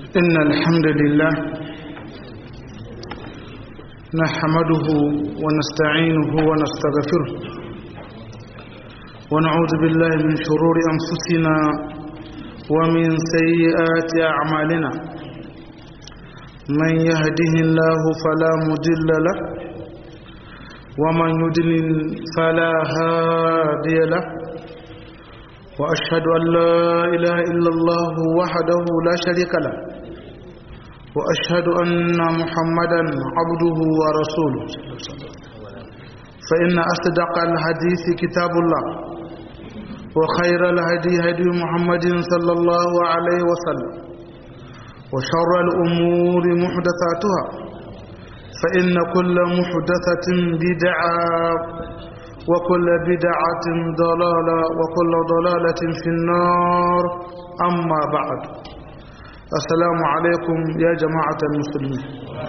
إن الحمد لله نحمده ونستعينه ونستغفره ونعوذ بالله من شرور أنفسنا ومن سيئات أعمالنا من يهده الله فلا مضل له ومن يضلل فلا هادي له وأشهد أن لا إله إلا الله وحده لا شريك له وأشهد أن محمدا عبده ورسوله فإن أصدق الحديث كتاب الله وخير الهدي هدي محمد صلى الله عليه وسلم وشر الأمور محدثاتها فإن كل محدثة بدعة وكل بدعة ضلالة وكل ضلالة في النار أما بعد السلام عليكم يا جماعة المسلمين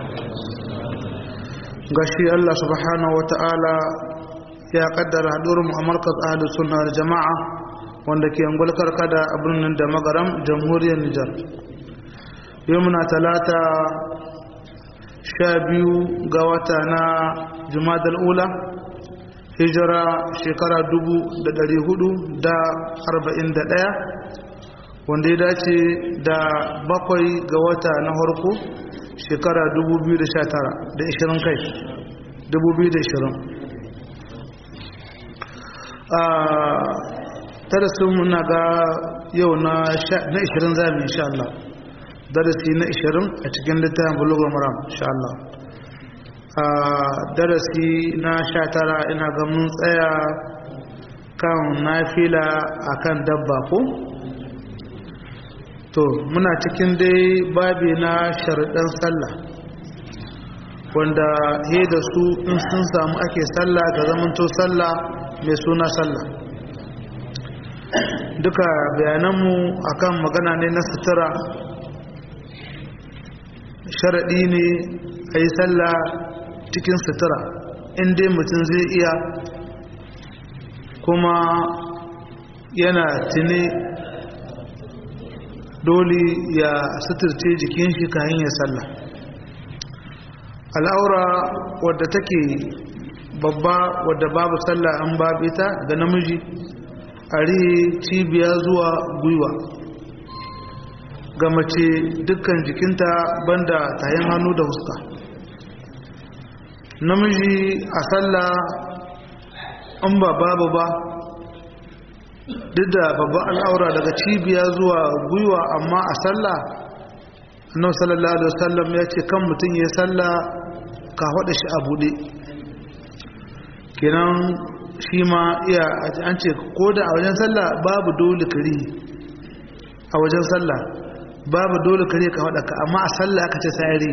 غشي الله سبحانه وتعالى يا قدر حضورهم مركز أهل السنة والجماعة wanda ke angol karkada a birnin da magaram jamhuriyar Nijar yawmuna talata 12 ga wata na Jumadal Ula hijira shekara 1441 wanda ya dace da 7 ga wata na harko shekara 2019 da 20 kai 2020 darasin muna ga yau na 20 zami insha Allah darasi na 20 a cikin littafin Bulughul Maram insha Allah darasi na 19 ina ga mun tsaya kan nafila akan dabba ko to muna cikin dai babi na sharuɗan sallah wanda he da su in sun samu ake sallah ga zamanto sallah mai suna sallah duka bayananmu akan magana ne na sutura sharaɗi ne a yi sallah cikin sutura inda mutum zai iya kuma yana tuni dole ya suturce jikin shi kayan ya sallah al'aura wadda take babba wadda babu sallah an babu ita ga namiji a cibiya zuwa gwiwa ga mace dukkan jikinta banda tayin hannu da huska namiji a sallah an ba babu ba duk da babban al'aura daga cibiya zuwa gwiwa amma a sallah annabi sallallahu alaihi wasallam ya ce kan mutum ya sallah ka hada shi a bude kenan shi ma iya an ce ko da a wajen sallah babu dole kare a wajen sallah babu dole kare ka hada ka amma a sallah aka ce sayari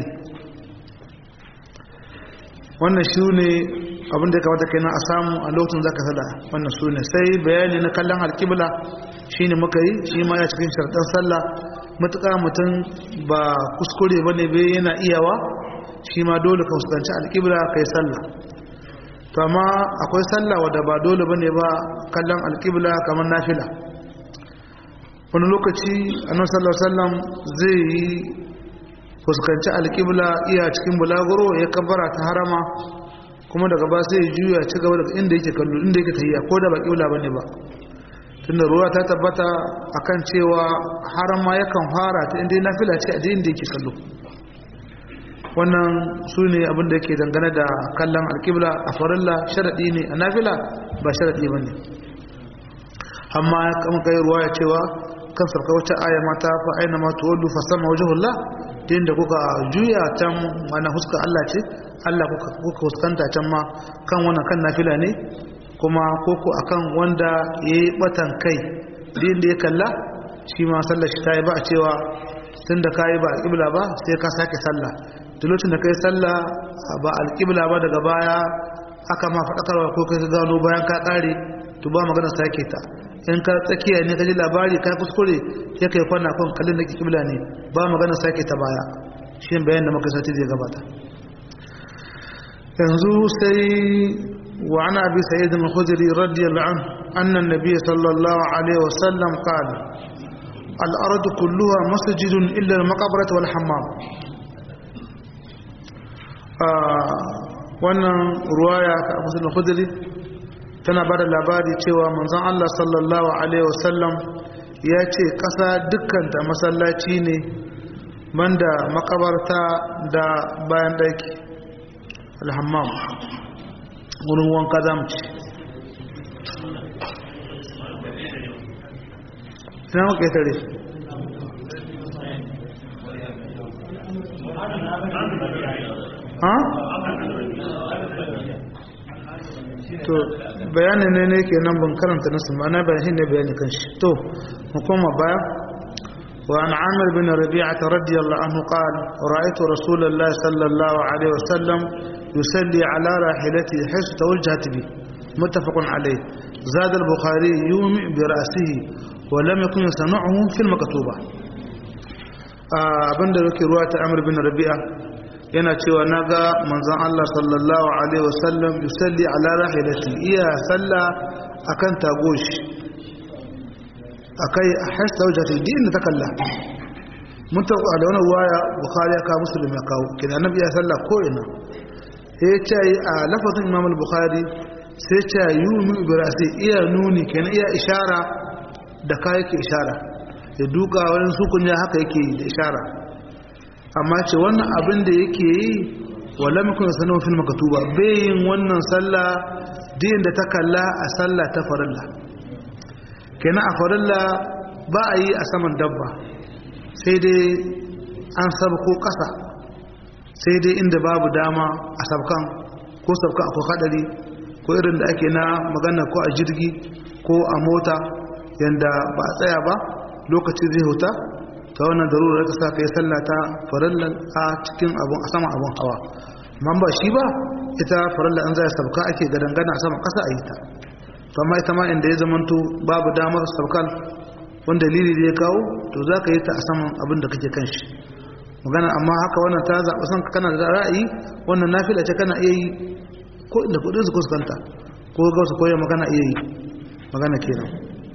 wannan shi ne abin da ya kamata kenan a samu a lokacin zaka sallah wannan su ne sai bayani na kallon alƙibla shine muka yi shi ma ya cikin sharɗan sallah matuƙa mutum ba kuskure bane bai yana iyawa shi ma dole ka fuskanci alƙibla kai sallah to amma akwai sallah wadda ba dole bane ba kallon alƙibla kamar nafila wani lokaci annabi sallallahu alaihi wasallam zai yi fuskanci alƙibla iya cikin bulaguro ya kabbara ta harama kuma daga ba sai juya ci gaba daga inda yake kallo inda yake tafiya ko da ba ƙibla bane ba tunda ruwa ta tabbata akan cewa harama yakan fara ta inda nafila ce a inda yake kallo wannan su ne abin da yake dangane da kallon alƙibla a farilla sharaɗi ne a nafila ba sharaɗi ba ne amma kama kai ruwa ya cewa kan sarka wata aya mata fa aina ma tuwallu fa sama wajhullah din da kuka juya can mana huska Allah ce Allah kuka huskanta can ma kan wannan kan nafila ne kuma koko akan wanda yayi batan kai din da ya kalla shi ma sallar shi tayi ba a cewa tunda kai ba alƙibla ba sai ka sake sallah duk lokacin da kai sallah ba alƙibla ba daga baya aka ma faɗakarwa ko kai ka gano bayan ka ƙare to ba magana sake ta in ka tsakiya ne ka ji labari ka kuskure ya kai kwana kan kallon da ƙibla ne ba magana sake ta baya shi bayan da muka sati zai gabata yanzu sai wa ana abi sa'id al-khudri radiyallahu anhu anna an-nabiy sallallahu alaihi wasallam qala al-ardu kulluha masjidun illa al-maqbarata wal hammam. wannan ruwaya ta Abu Sa'id al-Khudri tana bada labari cewa manzon Allah sallallahu alaihi wasallam ya ce kasa dukkan ta masallaci ne banda makabarta da bayan daki al-hammam wurin wanka zamu ci ina muke tare to bayanin ne ke nan ban karanta nasu ma'ana bayanin ne bayani kan shi to hukuma baya wa an amir bin rabi'ah radiyallahu anhu qala ra'aytu rasulullahi sallallahu alaihi wasallam yusalli ala rahilatihi haythu tawajjahat bi muttafaqun alayh zad al-bukhari yumi bi ra'sihi wa lam yakun yasna'uhu fi al-maktuba abinda yake ruwa ta amir bin rabi'ah yana cewa naga manzon Allah sallallahu alaihi wasallam yusalli ala rahilati iya salla akan tagoshi akai hasta wajati din ta kalla mun ta da wannan waya bukhari ya ka muslim ya kawo kina annabi ya salla ko ina sai ya ce a lafazin imam al-bukhari sai ya ce yumi ibrasi iya nuni kenan iya ishara da kai yake ishara ya duka wurin sukunya haka yake da ishara amma ce wannan abin da yake yi wala mukun sanan fil maktuba bayin wannan sallah din da ta kalla a sallah ta farilla kenan a farilla ba a yi a saman dabba sai dai an sabko kasa sai dai inda babu dama a sabkan ko sabkan akwai hadari ko irin da ake na magana ko a jirgi ko a mota yanda ba a tsaya ba lokaci zai huta ta wannan darurar ka sa kai sallah ta farallan a cikin abun a sama abun hawa man ba shi ba ita faralla an zai sabka ake gadangana a sama kasa a yi ta to amma ita ma inda ya zamanto babu damar sabkan wanda dalili da ya kawo to za ka yi ta a saman abin da kake kan shi magana amma haka wannan ta zaɓa san kana da ra'ayi wannan nafila ce kana iya yi ko inda kudin su kuskanta ko ga su koya magana iya yi magana kenan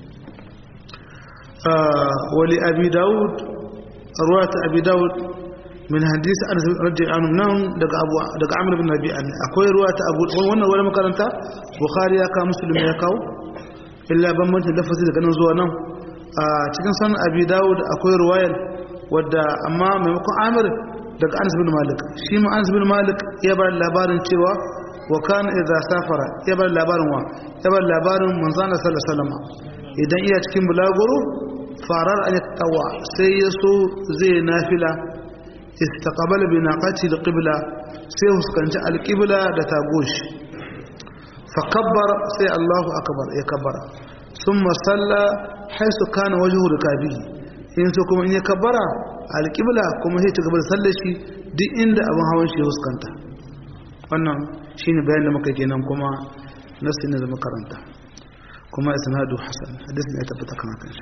wali abi daud ruwayat abi daud min hadis anas radiyallahu anhu nan daga amr bin rabi'a akwai ruwayat abu wannan wani makaranta bukhari ya ka muslim ya kawo illa bambancin lafazi daga nan zuwa nan a cikin sunan abi daud akwai ruwayar wadda amma maimakon amir daga anas bin malik shi ma anas bin malik ya bar labarin cewa wa kana idza safara ya bar labarin manzon sallallahu alaihi wasallam idan iya cikin bulaguro farar an tawa sai yaso zai nafila istaqbala bi naqati alqibla sai huskanci alqibla da tagoshi fa kabbara sai Allahu akbar ya kabbara thumma salla haisu kana wajhu rikabihi in so kuma in ya kabbara alqibla kuma sai ta gaba sallar shi duk inda abin hawan shi huskanta wannan shine bayanin da muka kenan kuma nasi ne da makaranta kuma isnadu hasan hadisi ne tabbata kan haka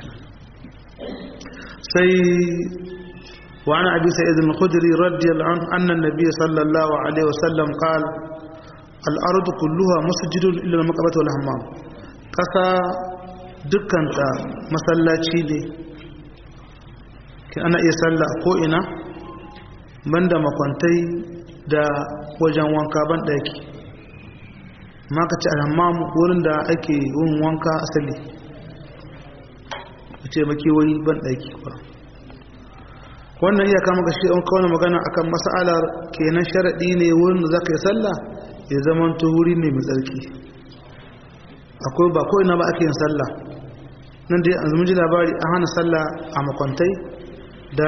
sai wa ana abi sa'id al-khudri radiyallahu anhu anna an-nabiy sallallahu alaihi wasallam qala al-ardu kulluha masjidun illa al-maqbara wal hammam kasa dukkan ta masallaci ne ana iya sallah ko ina banda makwantai da wajen wanka ban daki maka ci al-hammam wurin da ake yin wanka asali ce makewayi ban daki ba wannan iya kama ga shi an kawo magana akan mas'alar kenan sharadi ne wurin da zaka yi sallah ya zaman to wuri ne mai tsarki akwai ba ko ina ba ake yin sallah nan dai an zama ji labari an hana sallah a makwantai da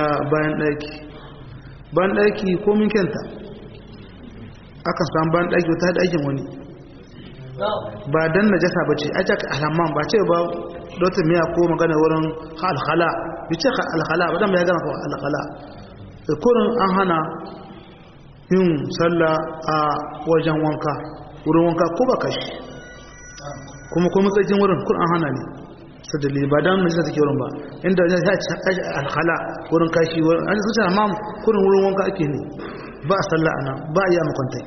bayan daki ko min kenta aka samu bayan daki wata dakin wani ba dan najasa bace aja alhamman ba ce ba dota miya ko magana wurin alkhala bice alkhala ba dan ya gana ko alkhala kurin an hana yin sallah a wajen wanka wurin wanka ko ba kashi kuma matsayin wurin kun an hana ne sadali ba dan najasa take wurin ba inda ya ce alkhala wurin kashi wurin an zuciya amma kurin wurin wanka ake ne ba sallah ana ba iya makwantai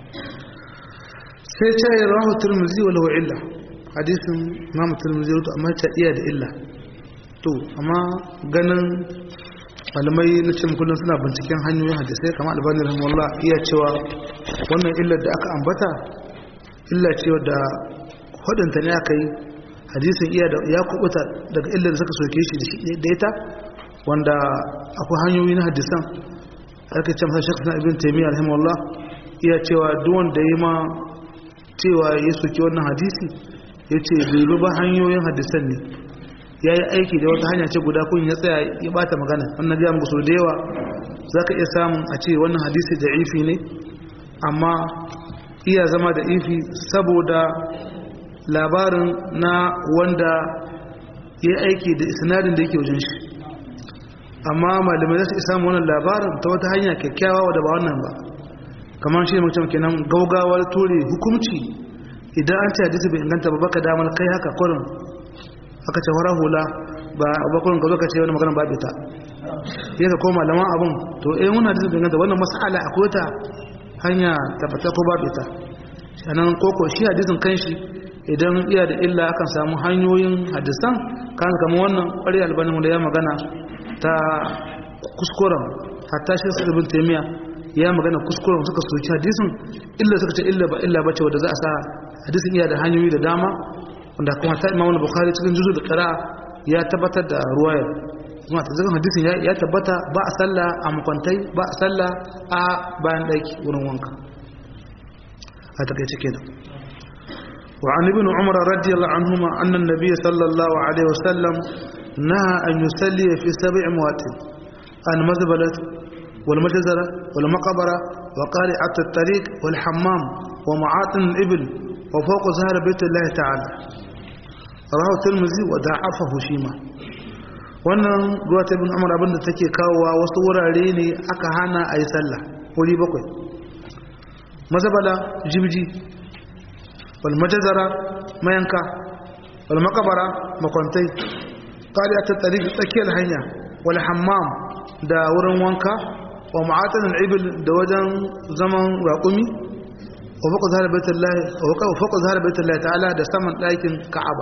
sai ta yi rahu turmuzi wa lahu illa hadisin imamu turmuzi wato amma ta iya da illa to amma ganin malamai na cin kullum suna binciken hanyoyin hadisai kamar albani rahimahullah iya cewa wannan illar da aka ambata illa ce da hudunta ne aka yi hadisin iya da ya kubuta daga illar da suka soke shi da ita wanda akwai hanyoyi na hadisan aka ce masa shakka ibn taymiyyah rahimahullah iya cewa duk wanda yayi ma cewa ya soke wannan hadisi yace bai ruba hanyoyin hadisan ne yayi aiki da wata hanya ce guda kun ya tsaya ya bata magana wannan ga muku so da yawa zaka iya samun a ce wannan hadisi da'ifi ne amma iya zama da ifi saboda labarin na wanda ya aiki da isnadin da yake wajen shi amma malamai za su isa wannan labarin ta wata hanya kyakkyawa wadda ba wannan ba kamar shi mutum kenan gaugawar ture hukunci idan an ce hadisi bai inganta ba baka damar kai haka kurin aka ce wara hula ba bakurin ka zo ka ce wani magana babu ta ya ka koma malaman abun to wannan hadisi bai inganta wannan mas'ala akwai ta hanya tabbata ko babu ita sanan koko shi hadisin kanshi idan iya da illa akan samu hanyoyin hadisan kan kama wannan ƙwari albani da ya magana ta kuskuren hatta shi su ibn taymiya ya magana kuskuren suka soki hadisin illa suka ce illa ba illa bace wanda za a sa hadisin iya da hanyoyi da dama wanda kuma ta Imam Bukhari cikin juzu da qira'a ya tabbatar da ruwayar kuma ta zagan hadisin ya tabbata ba a sallah a makwantai ba a sallah a bayan daki wurin wanka a takeice kenan wa an ibn umar radiyallahu anhuma anna an-nabiy sallallahu alaihi wasallam naha an yusalli fi sab'i mawatin an mazbalat wal majzara wal maqbara wa qari'at at-tariq wal hammam wa ma'atin al-ibl wa fawq zahar bayt Allah ta'ala rawahu tirmidhi wa da'afahu shima wannan ruwa ta ibn umar abinda take kawowa wasu wurare ne aka hana ayi sallah wuri bakwai mazabala jibji wal majzara mayanka wal maqbara makwantai qali'at at-tariq tsakiyar hanya wal hammam da wurin wanka wa ma'atan al-ibil da wajen zaman raqumi wa faqa zahar baitullahi wa faqa zahar baitullahi ta'ala da saman ɗakin ka'aba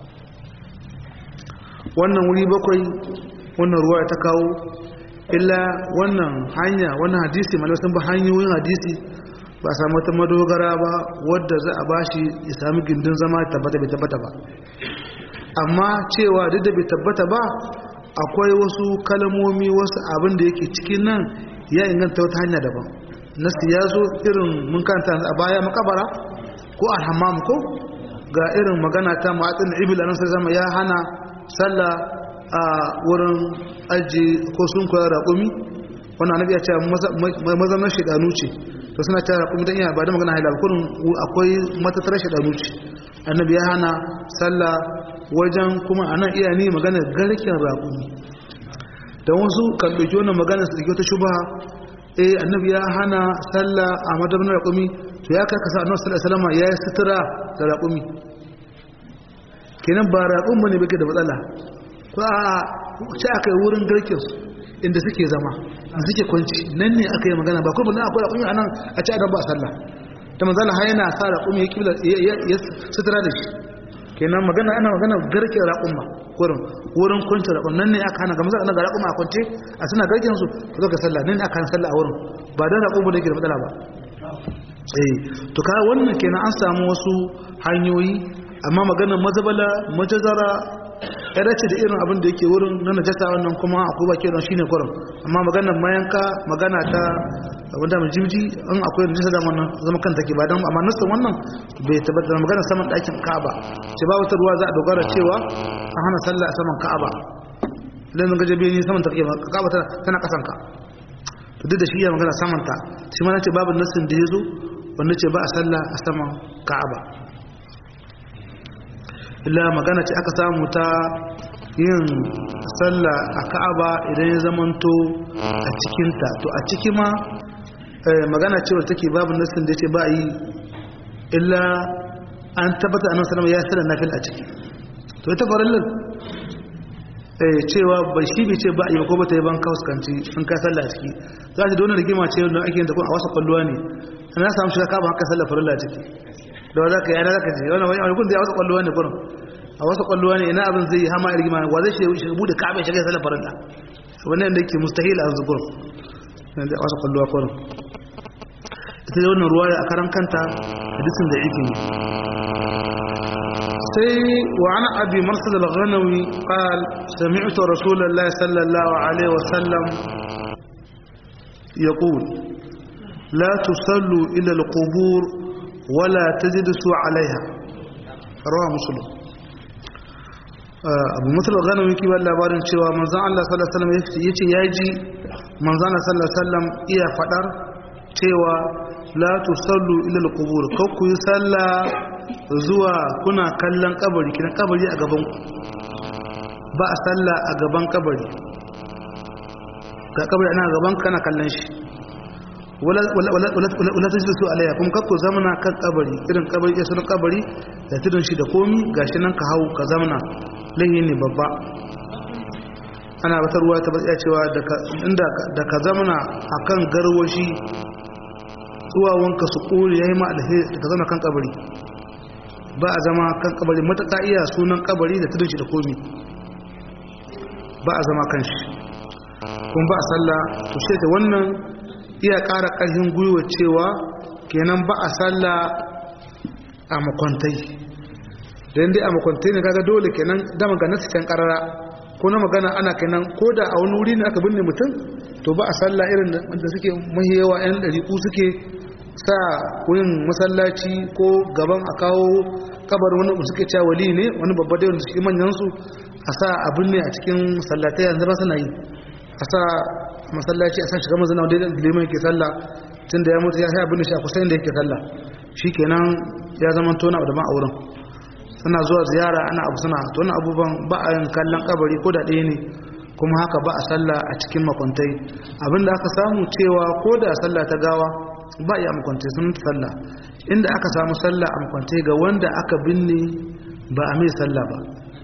wannan wuri bakwai wannan ruwa ta kawo illa wannan hanya wannan hadisi malamai sun ba hanyoyin hadisi ba samu wata madogara ba wadda za a bashi ya sami gindin zama tabbata bai tabbata ba amma cewa duk da bai tabbata ba akwai wasu kalmomi wasu abin da yake cikin nan ya inganta wata hanya daban nasu ya zo irin mun kanta a baya makabara ko alhammam ko ga irin magana ta ma'atsin ibil anan sai zama ya hana sallah a wurin aji ko sun koyar raƙumi wannan annabi ya ce mazanar shedanu ce to suna cewa raƙumi dan iya ba da magana halal kullun akwai matatar shedanu ce annabi ya hana sallah wajen kuma anan iya ne magana garken raƙumi dan wasu kan dauki wannan magana su dauki wata shubha annabi ya hana sallah a madabin raƙumi to ya karkasa annabi sallallahu alaihi wasallam ya yi sutura da raƙumi kenan ba raƙun bane bake da matsala ko a ce aka yi wurin garken su inda suke zama da suke kwanci nan ne aka yi magana ba kuma akwai raƙumi a nan a ci adam ba sallah ta manzala ha yana sa raƙumi ya kibla ya sutura da shi kenan magana ana magana garken raƙun ma wurin kwanci raƙun nan ne aka hana ga maza ga raƙun a kwance a suna garken su ka zo ka sallah nan ne aka hana sallah a wurin ba dan raƙun ba da yake da matsala ba to ka wannan kenan an samu wasu hanyoyi amma maganar mazabala majazara ya dace da irin abin da yake wurin na najasa wannan kuma akwai baki don shine kurin amma maganar mayanka magana ta wanda mai jimji an akwai najasa da wannan zama kanta ke ba dan amma nasu wannan bai tabbata da maganar saman ɗakin Ka'aba ce ba wata ruwa za a dogara cewa an hana sallah a saman Ka'aba dan ga jabe ni saman ta Ka'aba tana kasan ka to duk da shi ya magana saman ta shi ma nace babu nasin da yazo wanda ce ba a sallah a saman Ka'aba illa magana ce aka samu ta yin sallah a Ka'aba idan ya zamanto a cikinta to a ciki ma magana cewa take babu nasin da yace ba yi illa an tabbata annabi sallallahu alaihi wasallam ya sallar nafil a ciki to ita farallan cewa ba shi bai ce ba yi ko ba ta yi ban kauskanci in ka sallah a ciki za ta dole rigima ce da ake yin da kuma a wasa kwalluwa ne ana samu shiga Ka'aba haka sallar farilla a ciki da za ka yana za ka je wani kun da ya wasa kwalluwa ne kurin a wasu kwalluwa ne ina abin zai yi hama irgima wa zai shi bude ka'aba shiga sallar farilla wannan da yake mustahil a zukur da wasu kwalluwa kwarin ita da wannan ruwaya a karan kanta hadisin da yake ne sai wa ana abi marsad al-ghanawi qal sami'tu rasulullahi sallallahu alaihi wasallam yaqul la tusallu ila al-qubur wala tajlisu alaiha rawahu muslim abu marsad al-ghanawi ki ba labarin cewa manzon Allah sallallahu alaihi wasallam yace yaji manzon Allah sallallahu alaihi wasallam iya fadar cewa la tusallu ila al-qubur kakku yi sallah zuwa kuna kallon kabari kiran kabari a gaban ku ba a sallah a gaban kabari ga kabari ana gaban kana kallon shi wala tajlisu alayha kuma kakku zamana kan kabari irin kabari ya sunan kabari da tudun shi da komi gashi nan ka hau ka zamana lahi ne babba ana wata ruwa ta batsiya cewa da ka zamana akan garwashi wanka su kore yayi ma alheri da ka zama kan kabari ba a zama kan kabari mataka iya sunan kabari da tudun shi da komi ba a zama kan shi kuma ba a sallah to sai da wannan iya ƙara ƙarfin gwiwa cewa kenan ba a sallah a makwantai da yadda a makwantai ne kaga dole kenan dama ga nasu can ƙarara ko na magana ana kenan ko da a wani wuri ne aka binne mutum to ba a sallah irin da suke mahiyawa 'yan ɗariƙu suke sa wurin masallaci ko gaban a kawo kabar wani suke cewa wali ne wani babba da wanda suke manyansu a sa abin ne a cikin sallatai yanzu ba suna yi a sa masallaci a san shiga mazana wadda liman yake sallah tun da ya mutu ya sai abin da shi a kusa inda yake sallah shi kenan ya zama tona da a wurin suna zuwa ziyara ana abu suna tona abubuwan ba a yin kallon kabari ko da ɗaya ne kuma haka ba a sallah a cikin makwantai abinda aka samu cewa ko da sallah ta gawa ba a yi a makwantai sun sallah inda aka samu sallah a makwantai ga wanda aka binne ba a mai sallah ba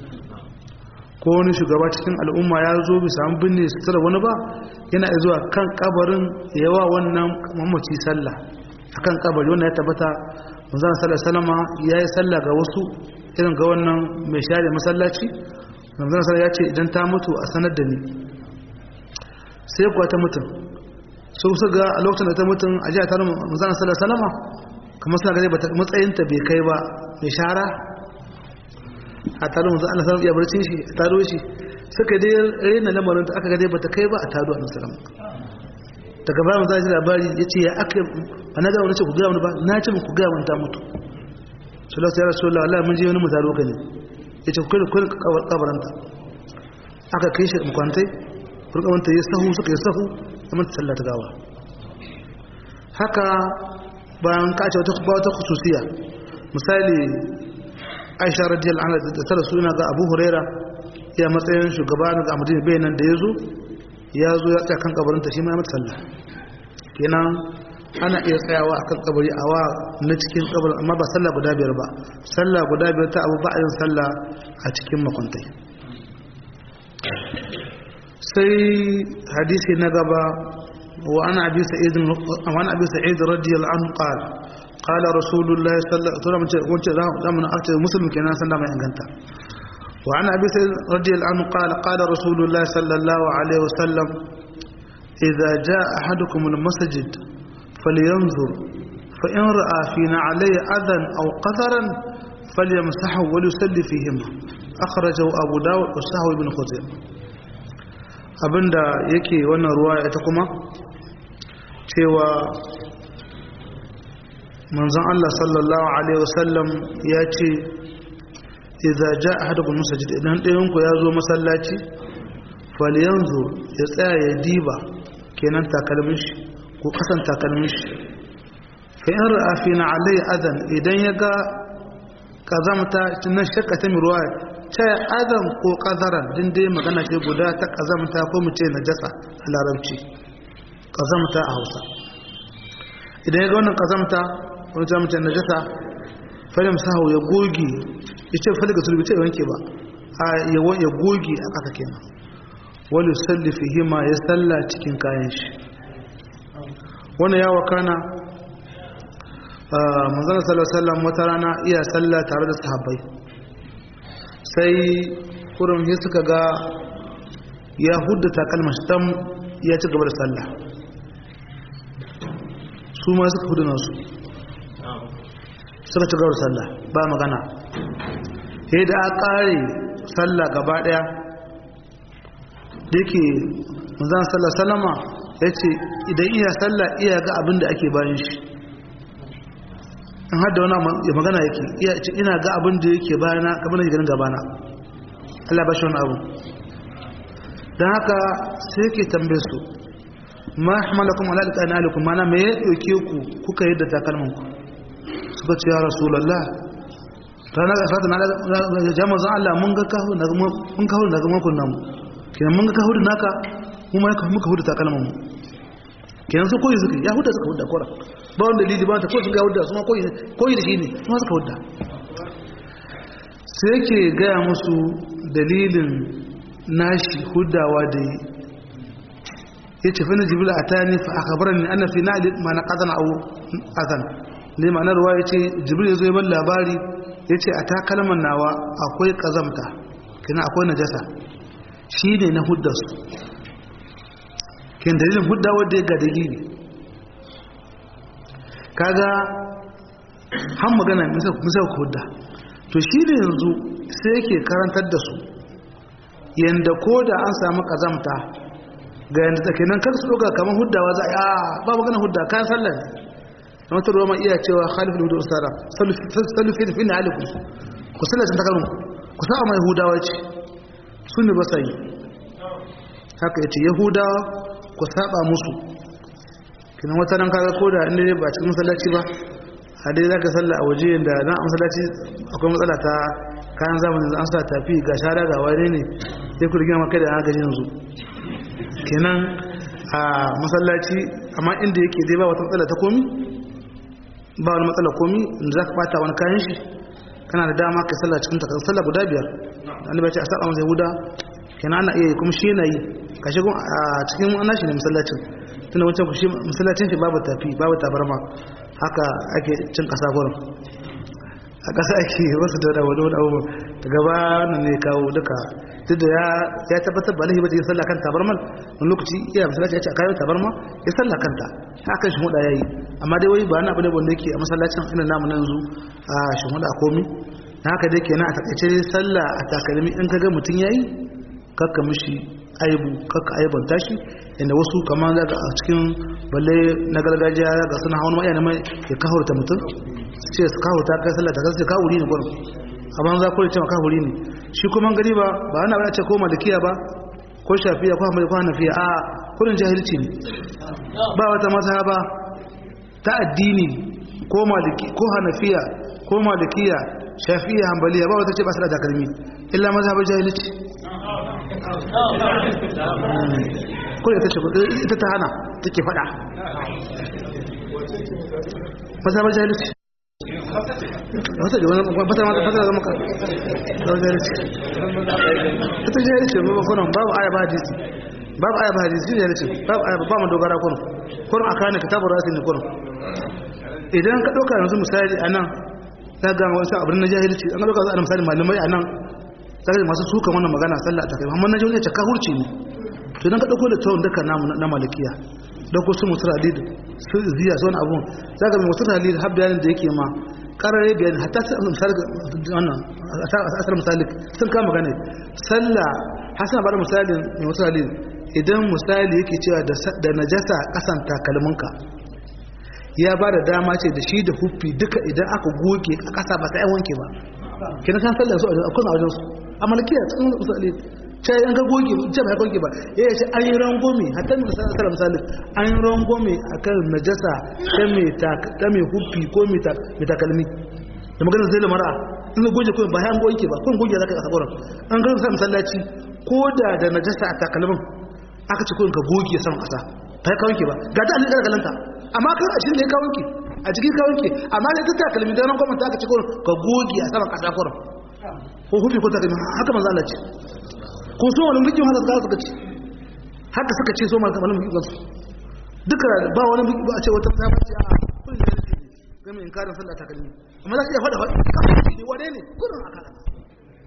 ko wani shugaba cikin al'umma ya zo bai samu binne su tsara wani ba yana zuwa kan kabarin yawa wannan mamaci sallah akan kabari wannan ya tabbata manzon sallallahu alaihi wasallam yayi sallah ga wasu irin ga wannan mai share masallaci manzon sallallahu ya ce idan ta mutu a sanar da ni sai kuwa ta mutum su ga a lokacin da ta mutum a jiya tarin manzon sallallahu alaihi wasallam kamar suna gane matsayinta bai kai ba mai shara a tarin manzon Allah sallallahu ya barcin shi a taro shi suka dai raina lamarin aka ga dai bata kai ba a taro annabi sallallahu alaihi wasallam daga bayan manzon Allah labari yace ya aka ana ga wani ce ku ga wani ba na ce ku ga wani ta mutu sallallahu alaihi wasallam Allah mun je wani mutaro ka ne yace kun kabaranta aka kai shi mukwantai furkawanta ya sahu suka yi sahu amma sallah ta gawa haka bayan ka ce wata khususiya misali Aisha radiyallahu anha da sallar suna ga Abu Huraira ya matsayin shugaba ga Madina bayanan da yazo ya tsaya kan kabarinta shi ma ya mata sallah kenan ana iya tsayawa akan kabari awa na cikin kabarin amma ba sallah guda biyar ba sallah guda biyar ta abu ba a yin sallah a cikin makwantai sai hadisi na gaba wa ana abi sa'id radiyallahu anhu qala qala rasulullahi sallallahu alaihi wasallam zaman akta muslim kenan san da mai inganta wa ana abi sa'id radiyallahu anhu qala rasulullahi sallallahu alaihi wasallam idza jaa ahadukum al-masjid فلينظر فإن رأى فينا عليه أذى أو قذرا فليمسحه وليصلي فيهما أخرجه أبو داود وصححه ابن خزيمة abinda yake wannan ruwa ita kuma cewa manzon Allah sallallahu alaihi wasallam ya ce idza jaa ahadukum masjid idan ɗayan ku ya zo masallaci falyanzur ya tsaya ya diba kenan takalmin shi ko kasan takalmin shi fa in ra'a fina alai adan idan yaga kazamta tunan shakka ta mirwa ta adan ko kazaran din dai magana ce guda ta kazamta ko mu ce najasa a larabci kazamta a Hausa idan yaga wannan kazamta wani ta mutum najasa falim sahu ya goge yace faliga sulbi ce wanke ba a ya goge a kasa kenan wal yusalli fihi ma ya salla cikin kayan shi wannan ya wakana manzon sallallahu alaihi wasallam wata rana iya sallah tare da sahabbai sai kurin ya suka ga ya hudda takalmar tam ya ci gaba da sallah su ma suka hudu nasu suka ci gaba da sallah ba magana sai da aka kare sallah gaba daya da yake manzan sallah salama ya ce idan iya sallah iya ga abin da ake bayan shi in hada wani magana yake ina ga abin da yake bayana kamar da ganin gabana Allah ba shi wani abu don haka sai ke tambaye su ma hamalakum ala liqani alikum mana me ya dauke ku kuka yadda takalman ku suka ce ya rasulullah ranar da fata na jama'a Allah mun ga kahu daga makon namu kenan mun ga kahu da naka kuma muka hudu takalman mu kenan su koyi suka ya huda suka huda kora ba wanda dalili ba ta ko sun ga huda su ma koyi da shi ne kuma suka huda sai yake gaya musu dalilin nashi hudawa da yi ya ce fi na jibril a tani fa akabarar ne ana fi na ma na ƙazan a azan ne ma'anar ruwa ya ce jibril ya zo ya ban labari ya ce a takalman nawa akwai ƙazamta kina akwai najasa shi ne na huddarsu kin dalilin hudawa da ya ga dalili kaga han magana misal hudda to shi ne yanzu sai yake karantar da su yanda ko da an samu kazamta ga yanda take nan kar su doga kamar huddawa za a ba magana hudda kayan sallah ne amma ta ruwa ma iya cewa khaliful hudu usara sallu fi na alikum ku sallatin takalmu ku sa mai hudawa ce su ne ba sai haka yace yahudawa ku saba musu kina wata nan kaga ko da inda ba cikin masallaci ba a dai zaka salla a waje yanda nan a masallaci akwai matsala ta kayan zamanin an sa tafi ga shara ga ware ne sai ku rigina maka da agaji yanzu kenan a masallaci amma inda yake dai ba wata matsala ta komi ba wani matsala komi inda za ka bata wani kayan shi kana da dama ka sallah cikin takardar sallah guda biyar annabi ya ce a saba masa yahuda kenan ana iya kuma shi yana yi ka shigo a cikin annashi ne masallacin tunda wancan ku shi masallacin shi babu tafi babu tabarma haka ake cin kasa gurin a ƙasa ake wasu da wani abubuwa ta gaba nan ne kawo duka duk da ya tabbatar ba lahi ba ta yi sallah kan tabarman wani lokaci iya masallaci ya ce a kayan tabarma ya sallah kanta haka shi huda ya yi amma dai wai ba na abu da wanda yake a masallacin ina namu nan zu a shi huda a komi na haka dai kenan a takaice sallah a takalmi in ka ga mutum ya yi kakka mishi aibu kakka aibanta shi inda wasu kamar daga a cikin balle na gargajiya ga suna hawan ma'aya na mai ya kahurta mutum ce su kahurta kai sallah ta kasance kahuri ne gurin amma za ku cewa kahuri ne shi kuma gari ba ana ba ce ko malikiya ba ko shafiya ko hamadi ko hanafiya a kullun jahilci ne ba wata mazhaba ta addini ko maliki ko hanafiya ko malikiya shafiya hanbaliya ba wata ce ba su da takalmi illa mazhabar jahilci kawai ita ta hana take fada mazhabar jahilci wata da wani fata zama ka jahilci ita jahilci ba kunan babu aya ba hadisi jahilci babu aya ba mu dogara kunan a kanin kitabar rasin ne kunan idan ka ɗauka yanzu misali a nan ta gama wasu abin na jahilci an ɗauka za a misali malamai a nan zaka masu suka wannan magana sallah ta kai amma na jahilci ka hurci ne to idan ka ɗauko da tawon duka na malikiya dauko su musulali su ziya su wani abun zaka mai musulali har bayanin da yake ma karare bayani hatta misali wannan asar misali sun kama gane sallah hasan bada misalin mai musulali idan misali yake cewa da najasa kasan takalminka ya ba da dama ce da shi da huffi duka idan aka goge a kasa ba ta yi wanke ba kina san sallah su akwai a wajen su a malikiya cikin musulali sai an ga goge ce ba goge ba ya ce an yi rangome hatta misali misali an yi rangome akan najasa ta mai huffi ko mai takalmi da maganar zai lamara in goge ko ba yan goge ba kun goge zaka kasaboran an ga misali masallaci ko da najasa a takalmin aka ce ko ka goge saman kasa ta ka wanke ba ga ta alƙar kalanta amma kan a cikin da ka wanke a cikin ka wanke amma da ta takalmi da rangome ta aka ce ko ka goge a saman kasa ko huffi ko takalmi haka manzo Allah ce ko so wani mulkin haka suka ce haka suka ce so malaka wani mulkin su duka ba wani mulki ba a ce wata ta bace a kullun da yake game in karin sallah ta kalmi amma za ka iya fada ne wane ne kullun akala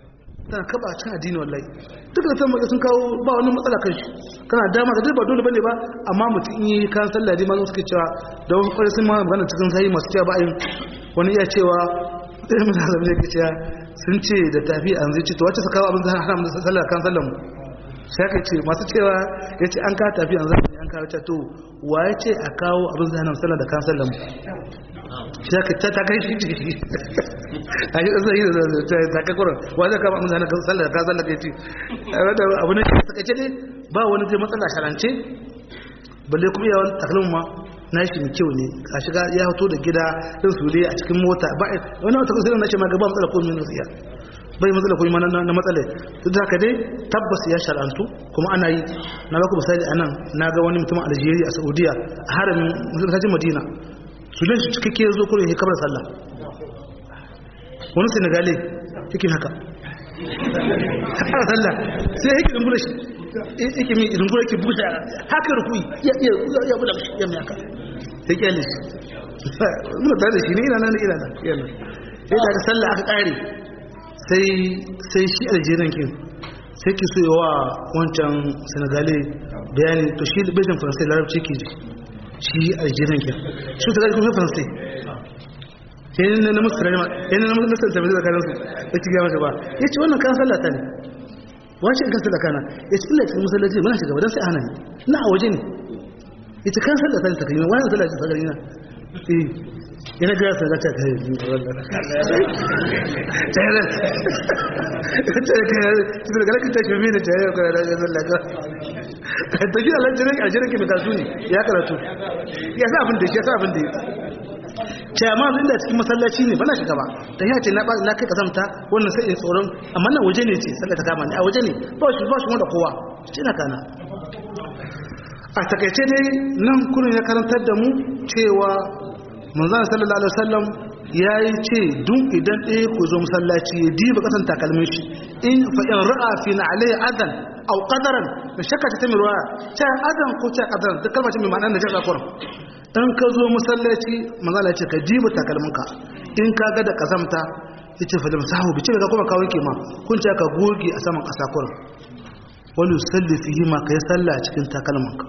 tana kaba cin addini wallahi duka da san sun kawo ba wani matsala kan shi kana dama ka ba dole bane ba amma mutum in yi kan sallah dai ma suke cewa da wani kwarai sun ma magana cikin sai masu cewa ba yin wani iya cewa sai mun haɗa ne ke cewa sun ce da tafi an zai ce to wacce su kawo abin da haram da sallah kan sallah mu sai aka ce masu cewa ya ce an kawo tafi an zai an kawo ta to wa ya ce a kawo abin da haram sallah da kan sallah mu sai aka ta kai shi ciki a yi zai yi da ta kai kuran wa zai kawo abin da haram sallah da kan sallah ka ce abu ne suka ce ne ba wani zai matsala sharance balle kuma yawan takalmin ma na shi mai kyau ne a shiga ya hoto da gida ɗin sule a cikin mota ba wani wata kusurin na ce ma gaba matsala komi nutsiya bai matsala komi ma na matsala duk da haka dai tabbas ya shar'antu kuma ana yi na baku misali a nan na ga wani mutumin algeria a saudiya a haramin masallacin madina sulen shi cikakke ya zo kurin ya kabar sallah wani senegale cikin haka haka sallah sai ya hikirin bula shi yake mai idungura ke busa haka rukui ya bula ya mai haka sai kyale shi muna tare da shi ne ina nan yana sai da sallah aka kare sai shi aljerin kin sai ki so yawa wancan senegale bayani to shi bejin faransai larabci ke ji shi aljerin kin shi ta kuma faransai sai ne na musu rama yana na musu nasan tabbata da kansu da ki ga mata ba yace wannan kan sallah ta ne wace kan sallah kana yace illa cikin musallaci muna shiga dan sai ana ne na a waje ne yace kan sallah ta kai ne wannan sallah ta gari na yana ga sai ga ta kai wallahi ta ga ka ta shi ne ta yi ga sallah ka ta ji Allah jiran ki mai ne ya karatu ya sa abin da ya sa abin da ce amma inda cikin masallaci ne bana shiga ba dan ya ce na kai kazamta wannan sai in tsoron amma nan waje ne ce sallah ta kama ni a waje ne ba shi wanda kowa ce na kana a takaice dai nan kullun ya karantar da mu cewa manzon sallallahu alaihi wasallam yayi ce dun idan ɗaya ku zo masallaci ya diba kasan takalmin shi in fa in ra'a fi alai adan aw qadaran da shakka ta mirwa ta adan ko ta qadaran duk kalmar ce mai ma'anar da ta zakura dan ka zo masallaci manzala ce ka diba takalminka in ka ga da kazamta yace fa da sahu bice ga kuma ka wanke ma kun ce ka goge a saman kasa kurin wani yusalli fihi ma kai salla a cikin takalminka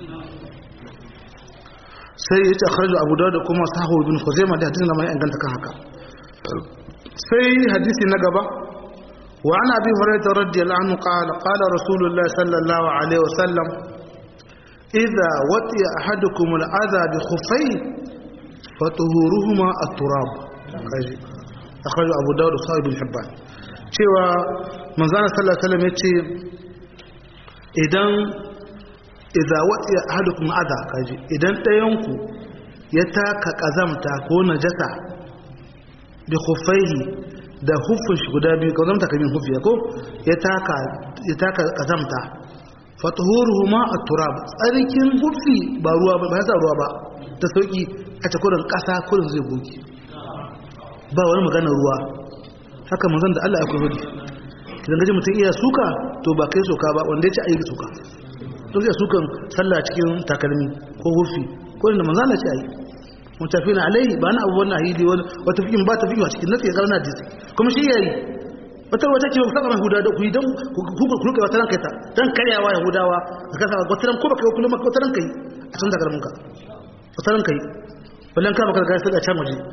sai yace akhraju abu dawud kuma sahu ibn khuzaimah da hadisin da mai inganta kan haka sai hadisi na gaba wa ana abi hurairah radiyallahu anhu qala rasulullah sallallahu alaihi wasallam إذا وطئ أحدكم الأذى بخفيه فطهورهما التراب أخرج أبو داود وصحيح بن حبان cewa manzana sallallahu alaihi wasallam yace idan idza watiya ahadukum adha kaji idan dayanku ya taka kazamta ko najasa bi khuffaihi da huffin shi guda biyu kazamta kamin huffiya ko ya taka kazamta fatuhuruhuma at-turab tsarkin huffi ba ruwa ba yasa ruwa ba ta sauki a cikin kasa kullun zai goge ba wani magana ruwa haka manzon da Allah ya koyi idan gaji mutum iya suka to ba kai suka ba wanda yace ayi suka to zai sukan sallah cikin takalmi ko huffi ko inda manzon Allah ya ce ayi mutafina alai ba na abu wannan hidi wata fikin ba ta fikin a cikin nasi ya garna hadisi kuma shi yayi wata wata ce ba ka huda da ku idan ku ruke wata ranka ta dan karyawa yahudawa ka sa wata ran ko baka kullum maka wata ranka yi a san daga ranka wata ranka yi wallan ka baka ga sai a can waje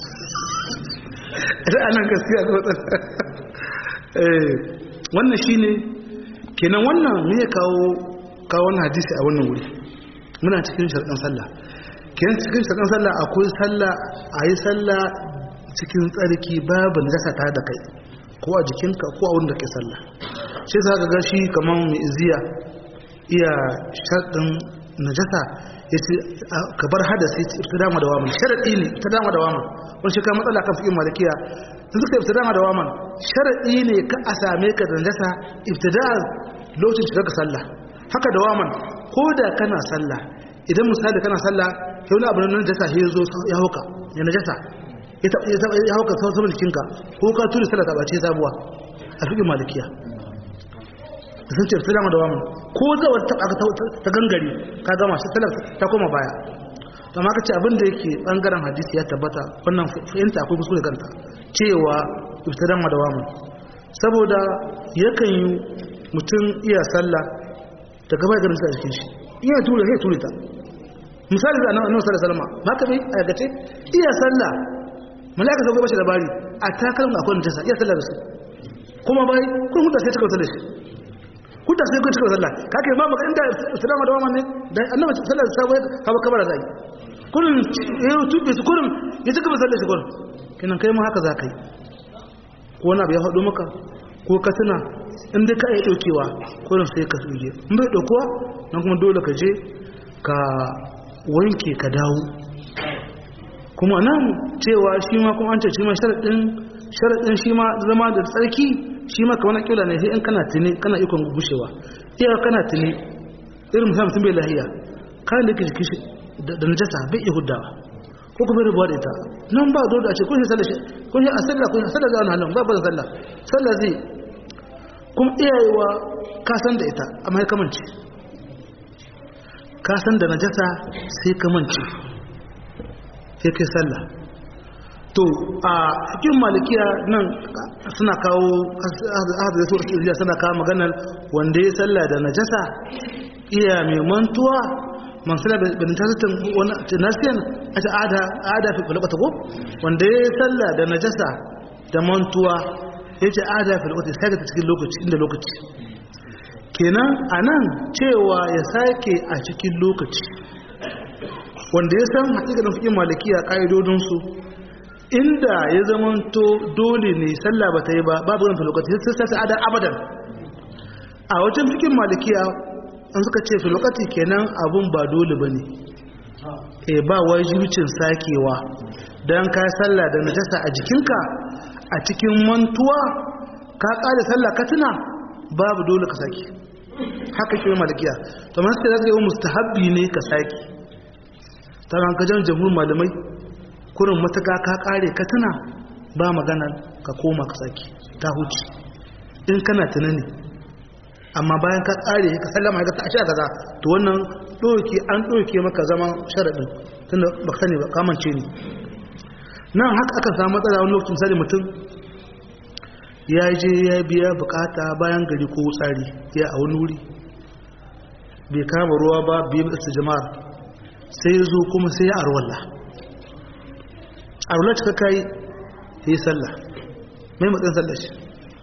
anan gaskiya ga wata wannan shine kenan wannan me ya kawo wannan hadisi a wannan wuri muna cikin sharɗan sallah kenan cikin sharɗan sallah akwai sallah ayi sallah cikin tsarki babu najasa tare da kai ko a jikinka ko a wanda ke sallah sai za ka gashi kamar mai iziya iya sharɗin najasa ya ce ka bar hadasi ibtidama da waman sharaɗi ne ibtidama da waman wani shi ka matsala kan fiƙin malikiya sun suka ibtidama da waman sharaɗi ne ka a same ka da najasa ibtida'ar lokacin shiga ka sallah haka da waman ko da kana sallah idan misali kana sallah yau na abin nan najasa ya zo ya hauka ya najasa ya hauka sauran jikinka ko ka turi sallah ta bace sabuwa a fiƙin malikiya sun ce salama da wamu ko zawar ta gangare ka gama shi sallar ta koma baya amma ka ce abin da yake bangaren hadisi ya tabbata wannan fahimta akwai kuskure kanta cewa ibtidan da wamu saboda yakan yi mutum iya sallah da gaba garin sa cikin shi iya tura sai ture ta misali da annabi sallallahu alaihi wasallam haka bai a gace iya sallah malaka sai ba shi labari a takalma akwai najasa iya sallah da su kuma bai kun huta sai cika sallah shi huta sai kun cika sallah kake ma maka inda sallama da wannan ne da annabi sallallahu alaihi wasallam haba kabara zai kullun ya tube su kullun ya cika sallah shi kullun kinan kai ma haka za ka yi ko wani abu ya haɗo maka ko ka tuna inda ka yi ɗaukewa kullun sai ka tsuge in bai ɗaukowa nan kuma dole ka je ka wanke ka dawo kuma nan cewa shi ma kuma an ce shi ma sharaɗin shi ma zama da tsarki shi ma ka wani ƙila ne sai in kana tuni kana ikon gushewa iya kana tuni irin musamman sun bai lahiya kayan da ke jiki da najasa bai iya huddawa ko kuma rubuwa da ita nan ba dole a ce kun yi sallah shi kun yi a sallah kun yi sallah da wani halin ba ban sallah sallah zai kuma iyayewa ka san da ita amma ya kamance ka san da najasa sai kamance sai kai sallah to a cikin malikiya nan suna kawo hadisi sura al-Ijra suna kawo maganar wanda ya sallah da najasa iya mai mantuwa man sallah bin tasatin wani tunasiyan ada fi kulubata ko wanda ya sallah da najasa da mantuwa yace ada fi kulubata sai ta cikin lokaci inda lokaci kenan anan cewa ya sake a cikin lokaci wanda ya san hakikatin fiqh malikiya kaidodin su inda ya zamanto dole ne sallah bata yi ba babu wani lokaci sai sai ada abadan a wajen fiqh malikiya an suka ce fi lokaci kenan abun ba dole bane ba wajibicin sakewa dan ka sallah da najasa a jikinka a cikin mantuwa ka kare sallah ka tuna babu dole ka sake haka ke malikiya to man sai zai yi mustahabbi ne ka sake ta ran ka jan jamhur malamai kurin mataka ka kare ka tuna ba magana ka koma ka sake ta huce in kana tunani amma bayan ka kare ka sallama ka tashi kaza to wannan an doke maka zaman sharadin tunda baka sani ba kamance ne nan haka aka samu matsala wani lokacin sai mutum ya je ya biya bukata bayan gari ko tsari ya a wani wuri bai kama ruwa ba bai bi jama'ar sai zo kuma sai ya arwalla arwalla cika kai yi sallah mai matsayin sallah shi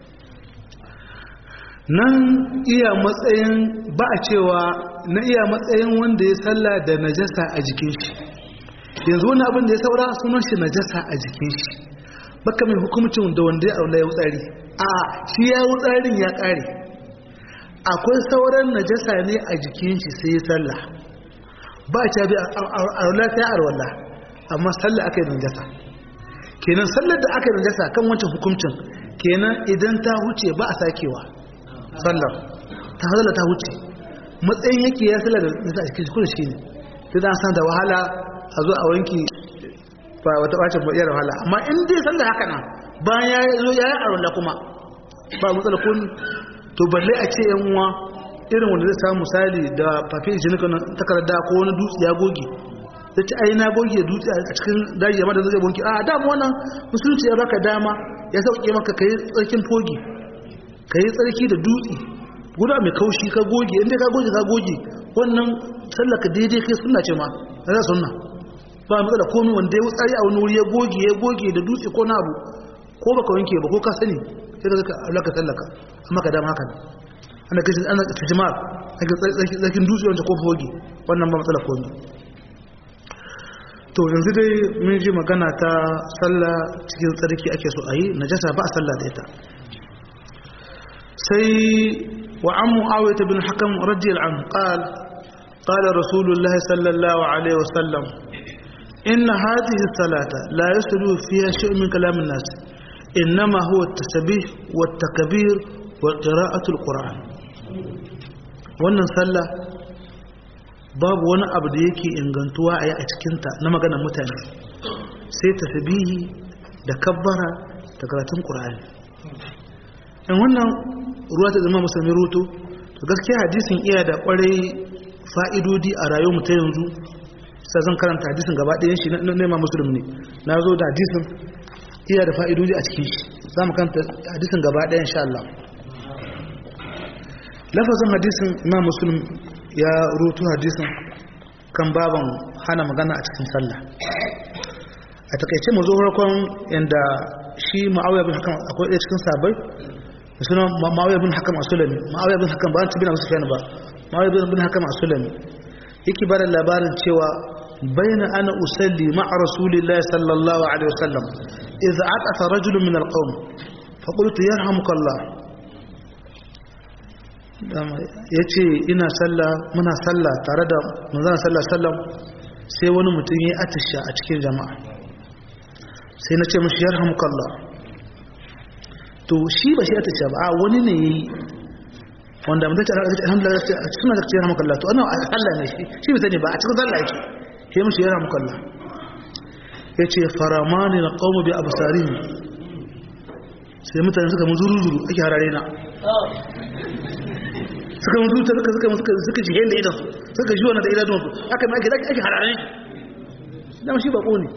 nan iya matsayin ba a cewa na iya matsayin wanda ya sallah da najasa a jikin shi yanzu wani abin da ya saura sunan shi najasa a jikin shi baka mai hukumcin da wanda ya aula ya wutsari a shi ya wutsarin ya kare akwai sauran najasa ne a jikin shi sai ya sallah ba a ce bi aula sai arwalla amma sallah aka yi najasa kenan sallar da aka yi najasa kan wancan hukumcin kenan idan ta huce ba a sakewa sallar ta hazala ta huce matsayin yake ya sallar da najasa a jikin shi kuma shi ne sai da san da wahala a zo a wanki ba wata bacin ba iya da wahala amma in dai sallar haka nan bayan ya zo ya yi arwalla kuma ba matsala kun to balle a ce yan uwa irin wanda zai samu misali da fafi jinika na takarda ko wani dutse ya goge zai ci ai na goge dutse a cikin daji amma da zai bonki a dama wannan musulunci ya baka dama ya sauke maka kai tsarkin fogi kai tsarki da dutse guda mai kaushi ka goge inda ka goge wannan sallaka daidai kai sunna ce ma za sunna ba matsala komai wanda ya wutsari a wani wuri ya goge da dutse ko na abu ko baka wanke ba ko ka sani sai ka zaka Allah ka sallaka amma ka dama haka ana kace ana tijmar aka tsakin dutse wanda ko fogi wannan ba matsala ko ne to yanzu dai mun ji magana ta sallah cikin tsarki ake so ayi najasa ba sallah da ita sai wa ammu awayt bin hakam radiyallahu anhu qala rasulullah sallallahu alaihi wasallam inna hadhihi salata la yaslu fiha shay'un min kalam an-nas إنما هو التسبيح والتكبير وقراءة القرآن wannan sallah babu wani abu da yake ingantuwa a yi a cikinta na maganar mutane sai tasbihi da kabbara da karatun Qur'ani in wannan ruwa ta zama musulmi ruto to gaskiya hadisin iya da kwarai fa'idodi a rayuwar mu ta yanzu sai zan karanta hadisin gaba ɗayan shi na nema musulmi ne na zo da hadisin iya da fa'idodi a cikin shi za mu kanta hadisin gaba ɗaya insha Allah. Lafazin hadisin Imam Muslim ya rutu hadisin kan baban hana magana a cikin sallah. A takaice mu zo farkon yanda shi Muawiya bin Hakam akwai ɗaya cikin sahabbai da sunan Muawiya bin Hakam as-Sulami. Muawiya bin Hakam ba ta bin Abu Sufyan ba. Muawiya bin Hakam as-Sulami yake bada labarin cewa bayna ana usalli ma'a rasulillahi sallallahu alaihi wasallam idza atasa rajulun min al-qawm fa qultu yarhamukallah. Yace ina sallah muna sallah tare da manzon sallallahu alaihi wasallam sai wani mutum yayi atisha a cikin jama'a sai na ce mashi yarhamukallah. To shi ba shi atisha ba wani ne yayi wanda mutum ce alhamdulillah a cikin da ce yarhamukallah to ana Allah ne shi bai sani ba a cikin sallah yake sai mashi yarhamukallah. Yace faramani alqawm bi absarihim sai mutane suka mun zuru ake harare na suka mun suka ji helle idan suka ji wannan da idan su aka mai ake harare dan shi bako ne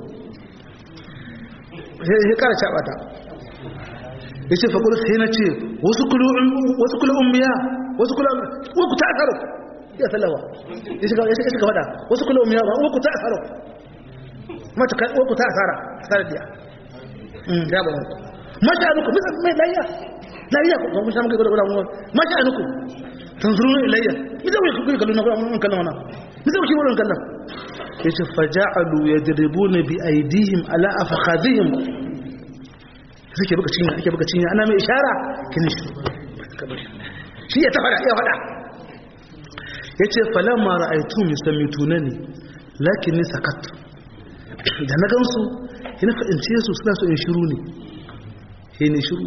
sai kara caba ta yace fa kullu sai na ce wasu kulu ummiya wasu kulu ku ta asaro ya sallawa yace ka fada wasu kulu ummiya ba ku ta asaro mata kai ku ta asara dia ya ba mata anuku mai layya ko mun samu kai gudan mu mata anuku tanzuruna ilayya idan wai kuka kallon mun kallon wannan idan shi wurin kallon yace faja'alu yadribuna bi aydihim ala afkhadihim suke buka cinya ana mai ishara kini shi ya tafada ya fada yace falamma ra'aytu yusammitunani lakinni sakattu da na gansu ina fadince su suna so in shiru ne sai ne shiru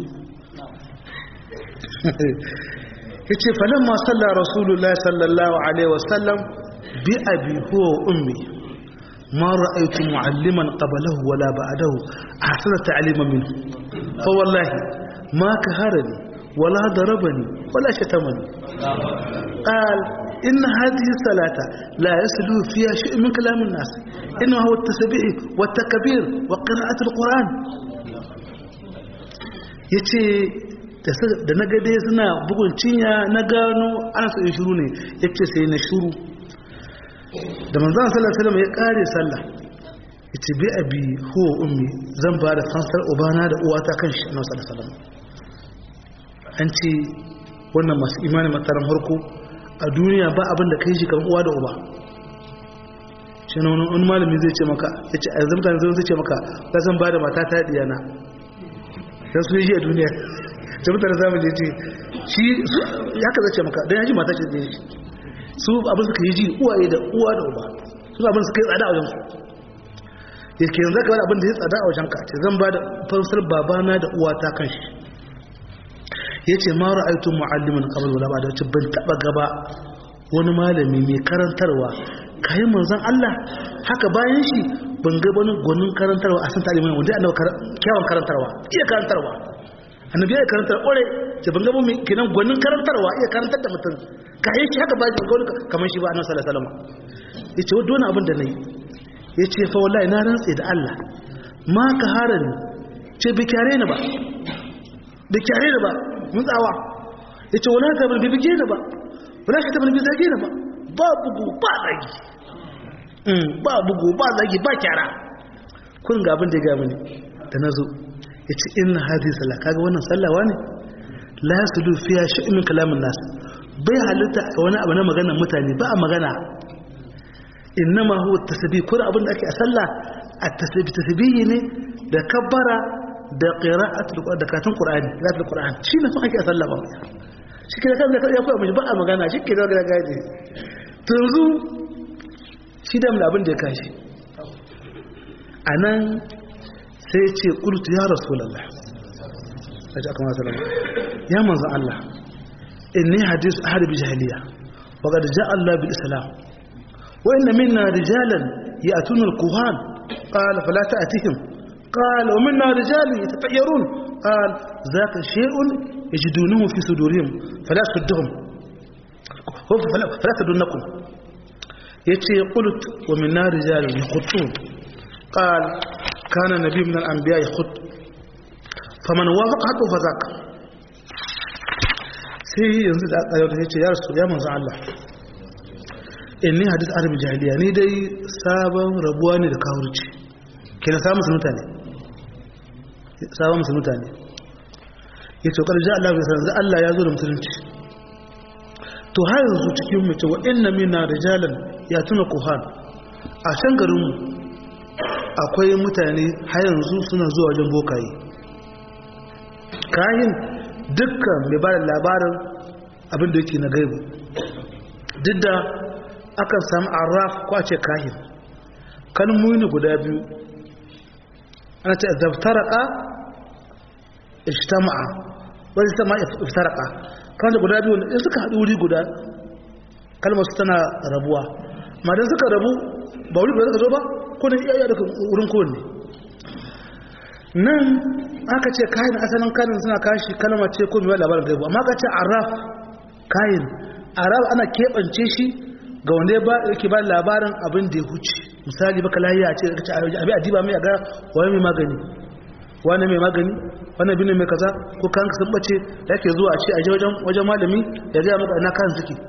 yace falamma salla rasulullahi sallallahu alaihi wasallam bi abi huwa ummi ma ra'aytu mu'alliman qablahu wala ba'dahu ahsana ta'liman minhu fa wallahi ma kaharani wala darabani wala shatamani qal إن هذه الصلاة لا يسلو فيها شيء من كلام الناس إنه هو التسبيح والتكبير وقراءة القرآن. yace da na gade suna bugun cinya na gano ana so in shiru ne yace sai na shiru da manzon sallallahu alaihi wasallam ya kare sallah yace bi abi huwa ummi zan ba da fansar ubana da uwata kan shi annabi sallallahu alaihi wasallam an ce wannan masu imani mataran harko a duniya ba abin da kai shi kan uwa da uba shi ne wani malami zai ce maka yace a zamta zai ce maka ka san ba da mata ta diyana dan su yi a duniya da mutane zamu je ce shi ya ka zace maka dan yaji mata ce da shi su abin suka yi ji uwaye da uwa da uba su abin suka yi tsada a wajen su yake yanzu ka wani abin da ya tsada a wajen ka ce zan ba da fansar babana da uwata kan shi yace ma ra'aytu mu'alliman qabl wala ba'da wace ban taba gaba wani malami mai karantarwa kai manzon Allah haka bayan shi ban ga wani gwanin karantarwa a san talimin wanda annabi kyawun karantarwa iya karantarwa annabi ya karantar kore ce ban ga mu kenan gwanin karantarwa iya karantar da mutum kai shi haka bayan ga wani kamar shi ba annabi sallallahu alaihi wasallam yace wa dole abin da nayi yace fa wallahi na rantsi da Allah ma ka harani ce bi kyare ni ba da kyare ni ba mun tsawa yace wala ta bar bibige ni ba wala ta bar bizage ni ba ba bugu ba zagi ba bugu ba zagi ba kyara kun ga abin da ga mini da nazo yace inna hadhihi salat kaga wannan sallawa ne la yasulu fiha shay'un min kalamin nas bai halitta wani abu na maganar mutane ba a magana innama huwa tasbih kun abin da ake a sallah at-tasbih tasbihi ne da kabbara da qira'atul da katun qur'ani zakatul qur'an shine fa ake sallah ba shi ke kan da ya koya mishi ba a magana shi ke da gaje to yanzu shi da abin da ya kashi anan sai ya ce qultu ya rasulullah sai aka ma sallama ya manzo Allah inni hadith ahad bi jahiliya wa qad ja'a Allah bil islam wa inna minna rijalan ya'tuna al-kuhan qala fala ta'tihim قال ومنا رجال يتطيرون قال ذاك شيء يجدونه في صدورهم فلا تسدهم فلا تدنكم يتي قلت ومنا رجال يخطون قال كان النبي من الأنبياء يخط faman wafaqa hatu fazak sai yanzu da aka yau da yace ya rasul ya manzo Allah inni hadith arabi jahiliya ni dai sabon rabuwa ne da kawurci kina samu mutane sabon mutane yace karja Allah ya san Allah ya zo da musulunci to har yanzu cikin mace wa inna minna rijalan yatuna kuhan a can garin mu akwai mutane har yanzu suna zuwa wajen bokaye kayin dukkan mai ba da labarin abin da yake na gaibu duk da akan samu arraf ko a ce kahin kalmomi guda biyu ana ce zabtaraka ijtama'a wani sama iftaraka kan da guda biyu in suka haɗu wuri guda kalmar su tana rabuwa amma dan suka rabu ba wuri guda suka zo ba ko ne iya daga wurin kowanne nan aka ce kayan asalin kayan suna kashi kalma ce ko mai labarin gaibu amma aka ce araf kayan araf ana keɓance shi ga wanda yake ba labarin abin da ya huce misali baka lahiya ce ka ce abi adiba mai ga wani mai magani wani bin mai kaza ko kanka sun bace yake zuwa a ce a je wajen malami ya ga maka ina kayan suke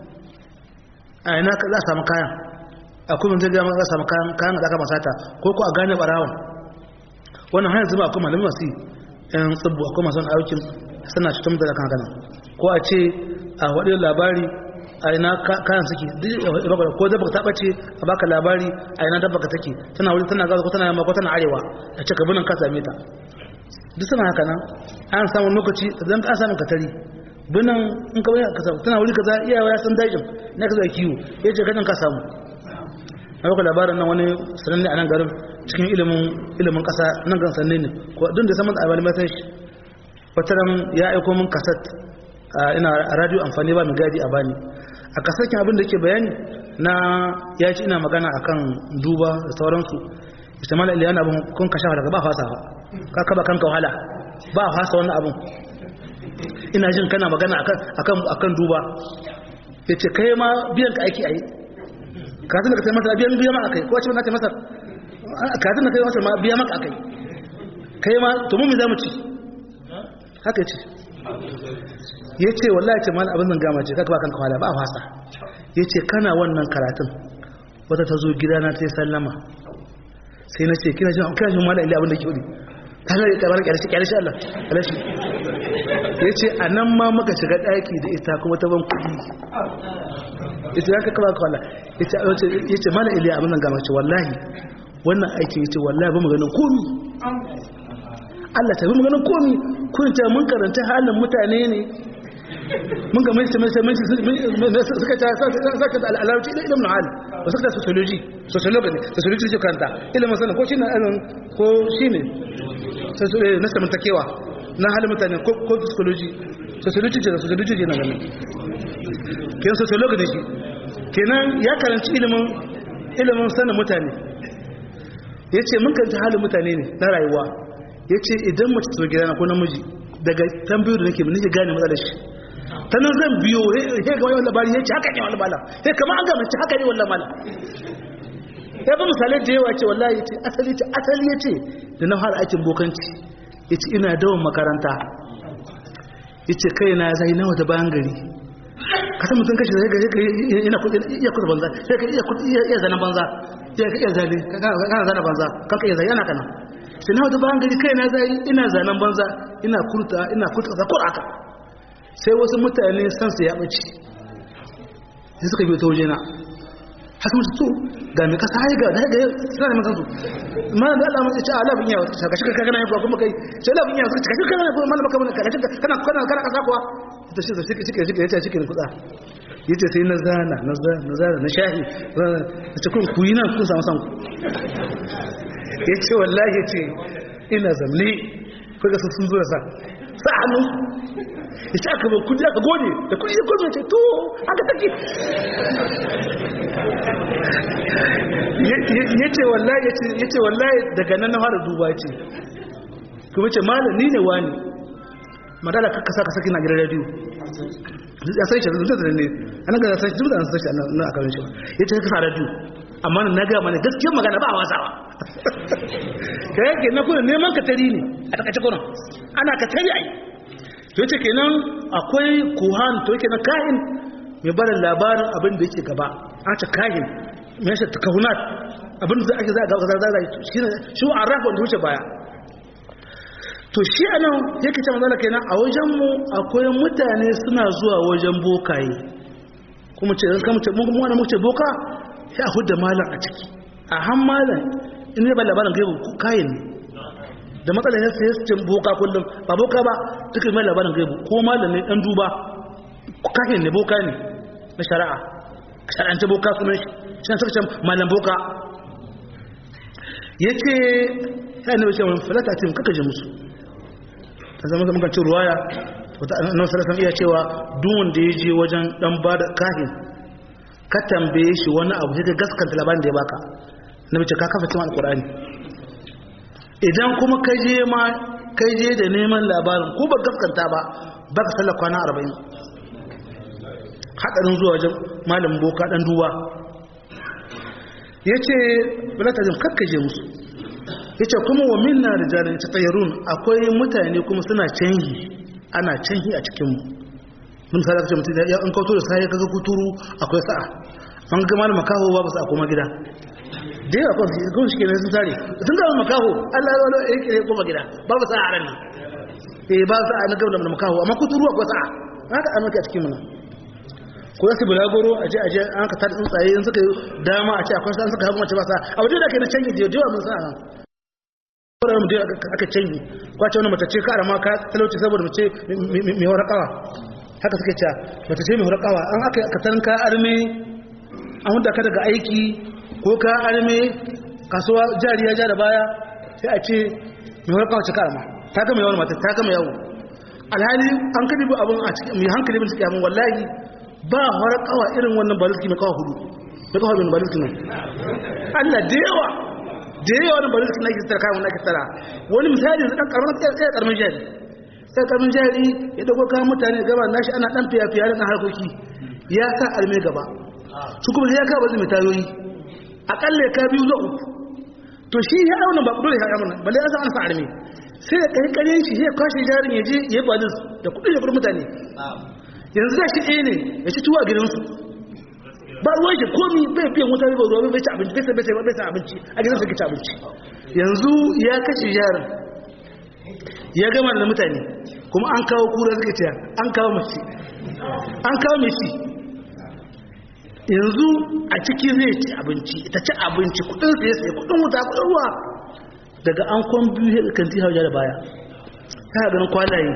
a ina ka za a samu kayan akwai mun zai ga maka za a samu kayan da aka masata ko a gane barawon wannan hanyar zuba akwai malami masu yan tsibbu akwai masu aikin suna cikin da kan gana ko a ce a waɗin labari a ina kayan suke ko dabba ta ɓace a baka labari a ina dabba ka take tana wuri tana gaza ko tana yamma ko tana arewa a ce kabinan ka same ta duk suna haka nan an samun lokaci zan ka samun katari binan in ka bayyana ka samu tana wuri kaza iyawa ya san dajin na ka zai kiwo ya ce kajan ka samu na baka labarin nan wani sananne a nan garin cikin ilimin kasa nan gan sanne ne ko duk da saman albani mai shi wataran ya aiko min kasat ina a radio amfani ba mai gadi a bani a kasakin abin da ke bayani na ya ci ina magana akan duba da sauransu istamala iliyana abin kun kashe daga ba fasa ka kaba kanka wahala ba fasa wannan abin ina jin kana magana akan duba yace kai ma biyan ka aiki ayi kazin da ka taimaka biya ma akai ko wace na taimaka kazin da kai wata ma biya maka akai kai ma to mu me zamu ci haka ce yace wallahi ce mal abin nan gama ce kaka ba kanka wahala ba fasa yace kana wannan karatun wata ta zo gidana ta sallama sai na ce kina jin mala ila abin da ke wuri ta zai tabar kyalishi Allah kyalishi ya ce a nan ma muka shiga ɗaki da ita kuma ta ban kudi ita ya kaka baka wala ya ce mala ila abin nan gama ce wallahi wannan aiki ya ce wallahi ba mu ganin komi Allah ta bi mu ganin komi kun ce mun karanta halin mutane ne mun ga mai suka ta saka da al'alarci ilimin hal ba suka ta sociology ce kanta ilimin sanin ko shi na ko shi ne na samantakewa na halin mutane ko sociology ce na gani kenan sociology ne shi kenan ya karanci ilimin sanin mutane ya ce mun karanta halin mutane ne na rayuwa ya ce idan mace ta gida na ko namiji daga tambayo da nake nake gane matsalar shi ta nan zan biyo ya ga wani labari ya ce haka ne wani mala ya kama an gama ce haka ne wani mala ya fi misalai da yawa ce wallahi ya ce asali ya ce da na fara aikin bokanci ya ce ina dawon makaranta ya ce kai na zai nawa da bayan gari kasan mutum kashi da yana iya kusa banza sai ka iya zanen banza ya ka iya zane kana zane banza kanka iya zane yana kana sai nawa da bayan gari kai na zai ina zanen banza ina kurta zakur aka sai wasu mutane sansu ya ɓace sai suka biyo ta waje na haka mutu to ga mai kasa haiga da haiga suna da masansu mana da ala mace ce a lafin yawa shakashi kana yi kuwa kuma kai sai lafin yawa suka shakashi kana yi kuwa mana baka mana kakashin kana kasa kuwa ta shi da shi ya ce cikin kuɗa ya ce sai na zana na shahi na cikin kuyi nan kun samu sanku ya ce wallahi ya ce ina zamne kuka sun zo da sa hannu ya ce aka bai kudi aka gode da kudi ya gode ce to haka take ya ce wallahi daga nan na fara duba ce kuma ce malam ni ne wani madala ka saki na gidan radio ya sai ce zuwa da ne an ga sai zuwa da sai na akarin shi ya ce ka sa radio amma na ga mana gaskiyar magana ba wasawa kai yake na kuna neman ka tari ne a takaice kuna ana ka tari ai to yace kenan akwai kuhan to yake na kahin mai bada labarin abin da yake gaba an ce kahin mai shi takahunat abin da ake za ga shi arrafa wanda wuce baya to shi anan yake ce manzala kenan a wajen mu akwai mutane suna zuwa wajen bokaye kuma ce zan kama ce mun wani muke boka sai a hudda malam a ciki a han malam in ne ba labarin gaibu kayan ne da matsalar ya sai su boka kullum ba boka ba duka mai labarin gaibu ko malam ne dan duba kayan ne boka ne na shari'a shari'ance boka sunan shi suka ce malam boka yace sai ne ce mun falata tim kaka je musu ta zama zama kan ruwaya annabi sallallahu iya cewa duk wanda ya je wajen dan bada kahin ka tambaye shi wani abu sai ka gaskanta labarin da ya baka nabi ce ka kafa cikin alqur'ani idan kuma ka je da neman labarin ko ba gaskanta ba baka sallar kwana 40 hadarin zuwa wajen malam boka dan duba yace bala ta jin kakkaje musu yace kuma wa minna rijalun tatayarun akwai mutane kuma suna canji ana canji a cikin mu mun sai kace mutum ya an kauto da sai kaga kuturu akwai sa'a an ga malama kaho ba ba sa koma gida dai akwai ko shi kenan sun tare sun ga makaho Allah ya wala yake koma gida ba ba sa'a ran ba sa'a na gaba da makaho amma kuturu akwai sa'a haka an maka cikin mu ko yasu bulagoro aje an ka tar tsuntsaye in suka dama a ce akwai san suka hagu mace ba sa'a a waje da kai na canji da yawa mun sa'a ƙwararren mutum aka canyi kwace wani matace ka arama ka talauci saboda mace mai warakawa haka suke cewa matace mai warakawa an aka katarin ka arme an hudu ka daga aiki ko ka arme kasuwa jariya ja da baya sai a ce mai warakawa ce ka arama ta gama yawon mata ta gama yawo alhali an kadi bu abin a cikin mai hankali bin suke abin wallahi ba warakawa irin wannan baliski mai kawo hudu mai kawo bin baliski nan Allah da yawa wani bari su nake tsara kayan nake tsara wani misali da karamin jari sai karamin jari ya dago kayan mutane gaba nashi ana dan fiya da harkoki ya sa alme gaba su kuma ya ka bazu mai tayoyi akalla ka biyu zuwa uku to shi ya auna ba dole ya auna balle ya sa an sa alme sai ya kai kare shi ya kwashe jarin ya je ya balis da kudin ya kudin mutane yanzu da shi ɗaya ne ya ci tuwa gidansu ba ruwan shi komi bai fiye mutane ba ruwa bai ci abinci bai ci abinci a gidan suke ci abinci yanzu ya kashe yaran ya gama da mutane kuma an kawo kura suke ciya an kawo mace an kawo mace yanzu a ciki zai ci abinci ita ci abinci kudin sai kudin wuta kudin ruwa daga an kwan biyu ya kanti hauja da baya ta ganin kwalaye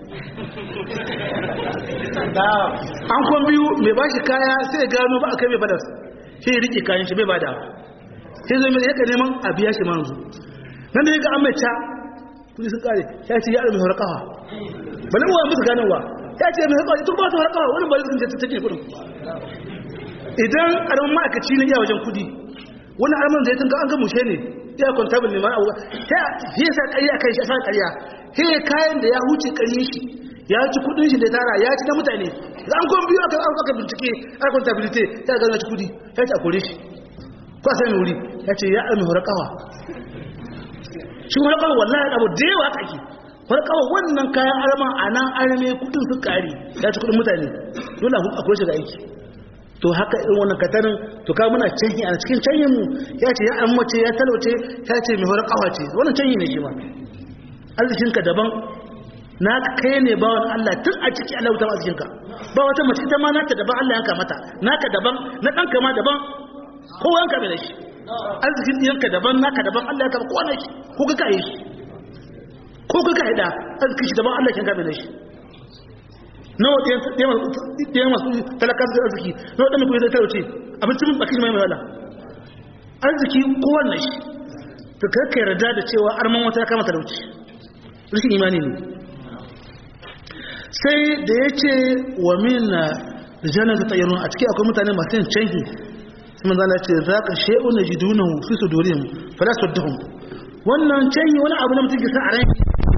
an kwan biyu mai bashi kaya sai gano ba a kai mai badas sai rike kayan shi bai bada sai zai mai yaka neman a biya shi manzu nan da ya ga an mai ca kudi sun kare ya ce yaro mai harkawa bane uwa musu ganowa ya ce mai harkawa ita ba ta harkawa wani bari sun ce take kudin idan karamin ma'aikaci ne ya wajen kudi wani arman zai tunga an ga mushe ne ya kwantabin ne ma'a uwa sai ya sa ƙarya kai shi a sa ƙarya sai kayan da ya huce ƙarye shi ya ci kudin shi da tara ya ci na mutane da an kwan biyu aka bincike a contability ya gano ci kudi ya ci a kore shi ko a sami wuri ya ce ya almi horakawa shi horakawa wallahi abu da yawa ake horakawa wannan kayan arama a nan arame kudin su kari ya ci kudin mutane dole a kore shi ga aiki to haka irin wannan katarin to ka muna canyi a cikin canyin mu ya ce ya mace ya talauce ya ce mai horakawa ce wannan canyi ne shi ma arzikinka daban na kai ne bawan Allah tun a ciki Allah wuta arzikinka ba wata mace ita ma nata daban Allah yanka mata naka daban na ɗanka ma daban kowa yanka mai da shi arzikin ɗiyanka daban naka daban Allah yanka kowa na shi ko ka kaye shi ko ka kaye da arzikin shi daban Allah yanka mai da shi nawa ɗiyan masu talakar da arziki nawa ɗan mai zai talauce abincin bakin mai mai wala arziki kowa na shi to kakka yarda da cewa arman wata ya kama talauci rikin imani ne sai da ya ce wa mina rijalar da tsayyarun a ciki akwai mutane masu yin canji su manzana ce za ka she'un da jidunan fi su dorin fara su duhun wannan canji wani abu na mutum ke sa a ran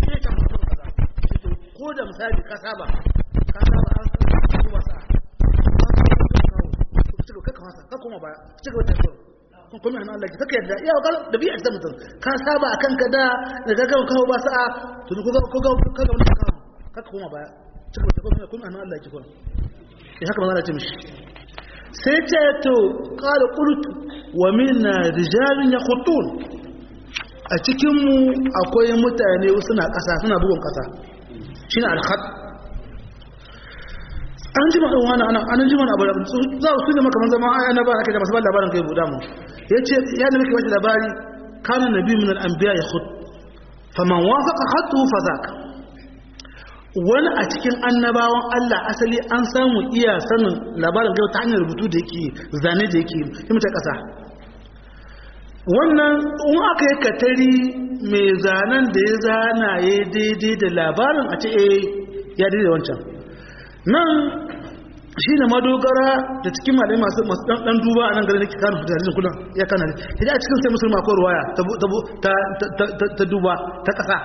ko da misali ka saba an kuma sa ka kuma ba ci gaba da kuma an Allah ki kaka yadda iya ga dabi'a ta mutum ka saba akan ka da ga kawo ba sa'a to ko ga wani kaka kuma baya cikin kuma an Allah ki kuma haka manzo Allah ce mishi sai ce to qala qultu wa minna rijalun yakhutun a cikin mu akwai mutane suna kasa suna bugun kasa shine al-khat an ji maka wani an ji mana abu za su ne maka zama aya na ba ake da masu labarin kai buda mu yace ya da muke wata labari kana nabi min al-anbiya yakhut faman wafaqa khatu fazaka wani a cikin annabawan Allah asali an samu iya sanin labarin gaba ta hanyar rubutu da yake zane da yake yi mutu ƙasa wannan in aka yi katari mai zanen da ya zana ya daidai da labarin a ce ya daidai wancan nan shi ne madogara da cikin malai masu ɗan duba a nan garin da ke kanin fitarin kullum ya kanar idan a cikin sai musulma ko ruwaya ta duba ta ƙasa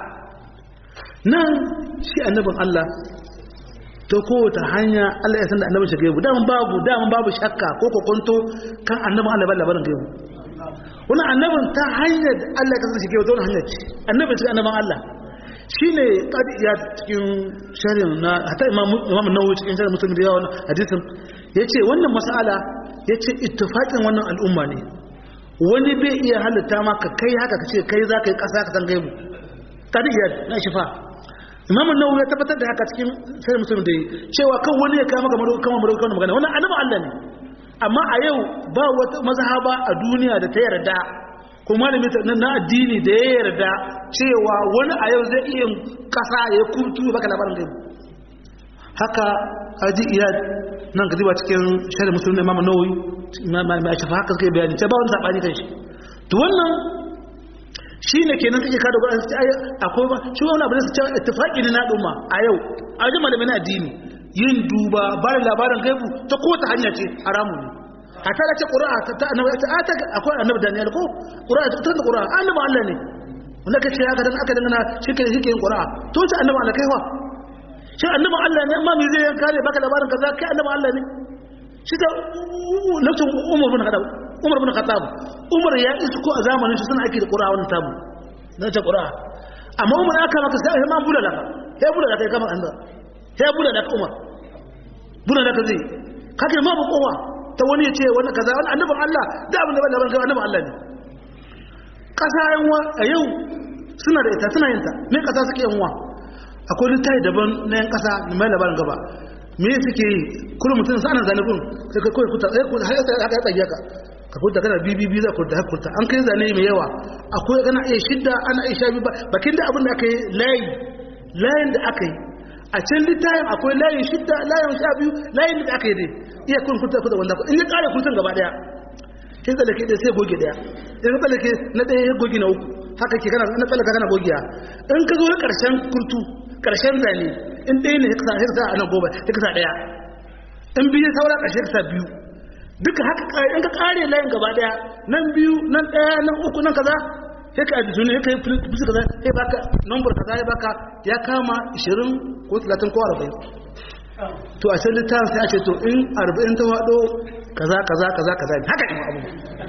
nan shi annabin Allah ta kowace hanya Allah ya san da annabin shi gaibu daman babu shakka ko kokonto kan annabin Allah ba labarin gaibu wannan annabin ta hanyar da Allah ya kasance gaibu ta wani hanyar annabin shi annabin Allah shine qadiya cikin shari'in na hatta imam Nawawi cikin shari'in Muslim da yawan hadisin yace wannan mas'ala yace ittifaqin wannan al'umma ne wani bai iya halitta maka kai haka kace kai zaka yi kasa ka san gaibu qadiya na shifa imam Nawawi ya tabbatar da haka cikin shari'in Muslim da cewa kan wani ya kama kamar magana wannan annabi Allah ne amma a yau ba wata mazhaba a duniya da ta yarda ko malami na addini da ya yarda cewa wani a yau zai iya kasa ya kurtu baka labarin gaibu haka aji iyad nan ka diba cikin shari'a Muslim da Imam Nawawi mai shafa haka suka bayani ce ba wani sabani kan shi to wannan shine kenan kake ka dogara sai akwai ba shi wannan abin da su ce ittifaqi ne na umma a yau aji malami na addini yin duba ba da labarin gaibu ta kowace hanya ce haramu ne a ta ce ƙura'a ta annabi ta akwai annabi Daniel ko ƙura'a ta da ƙura'a annabi Allah ne wanda kace haka dan aka dangana shike yin ƙura'a to ce annabi Allah kaiwa shi annabi Allah ne amma me zai yanka ne baka labarin kaza kai annabi Allah ne shi da lokacin Umar bin Khattab Umar ya isko a zamanin shi suna aiki da ƙura'a wannan tabu na ce ƙura'a amma Umar aka maka sai ma bulala ka ya bulala kai kamar annabi ya bulala ka Umar bulala ka zai kake ma ba kowa ta wani ya ce wani kaza wani annabin Allah da abin da labarin kai annabin Allah ne kasa yanwa a yau suna da ita suna yin ta me kasa suke yanwa akwai littafi daban na yan kasa mai labarin gaba me suke yi kullum mutum sa nan zane kun sai kai kuta har ya tsage ka kuta kana bibi za ku da kuta an kai zane mai yawa akwai kana iya shidda ana iya shabi bakin da abin da aka yi layin da aka yi a can littayin akwai layin shidda layin 12 layin da aka yi dai iya kun kuta wanda in ya kare kurtun gaba daya kin tsallake dai sai goge daya in ka tsallake na daya ya goge na uku haka ke kana na tsallaka kana gogiya in ka zo na karshen kurtu karshen zane in dai ne ka sa a nan gobe ka sa daya in biyu saura karshe ka sa biyu duka haka in ka kare layin gaba daya nan biyu nan daya nan uku nan kaza sai ka ajiye ne kai fuska kaza sai baka number kaza ya baka ya kama 20 ko 30 ko 40 to a can littafin sai a ce to in 40 ta wado kaza haka ne abu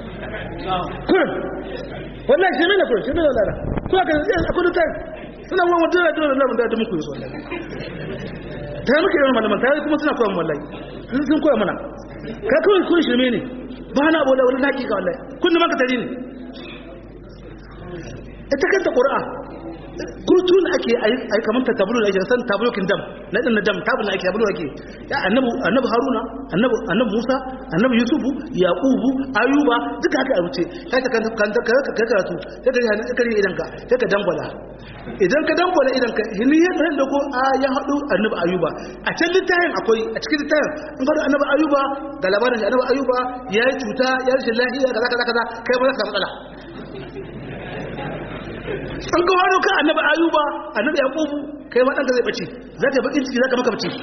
kun wallahi shi ne kun shi ne wallahi ko aka akwai littafin suna wani dole da muku yi so ta muke yawan malaman ta kuma suna koyan wallahi sun koya mana ka kawai kun shirme ne ba na abu da wani hakika wallahi kun maka tari ne ita kanta ƙura'a kurtu na ake ayi kamar ta tabulu da ake san tabulukin dam na ɗin na dam tabulu na ake tabulu ake ya annabi haruna annabi musa annabi yusufu yaqubu ayuba duka haka a wuce sai ka karatu sai ka kare idanka sai ka dangwala idan ka dangwala idanka hini ya tsaye da ko ya haɗu annabi ayuba a can littafin akwai a cikin littafin in ka annabi ayuba da labarin shi annabi ayuba ya yi cuta ya rashin lafiya kaza kai ba za ka matsala an ga wani kan annabi ayuba annabi yaqubu kai ma danka zai bace zaka yi bakin ciki zaka maka bace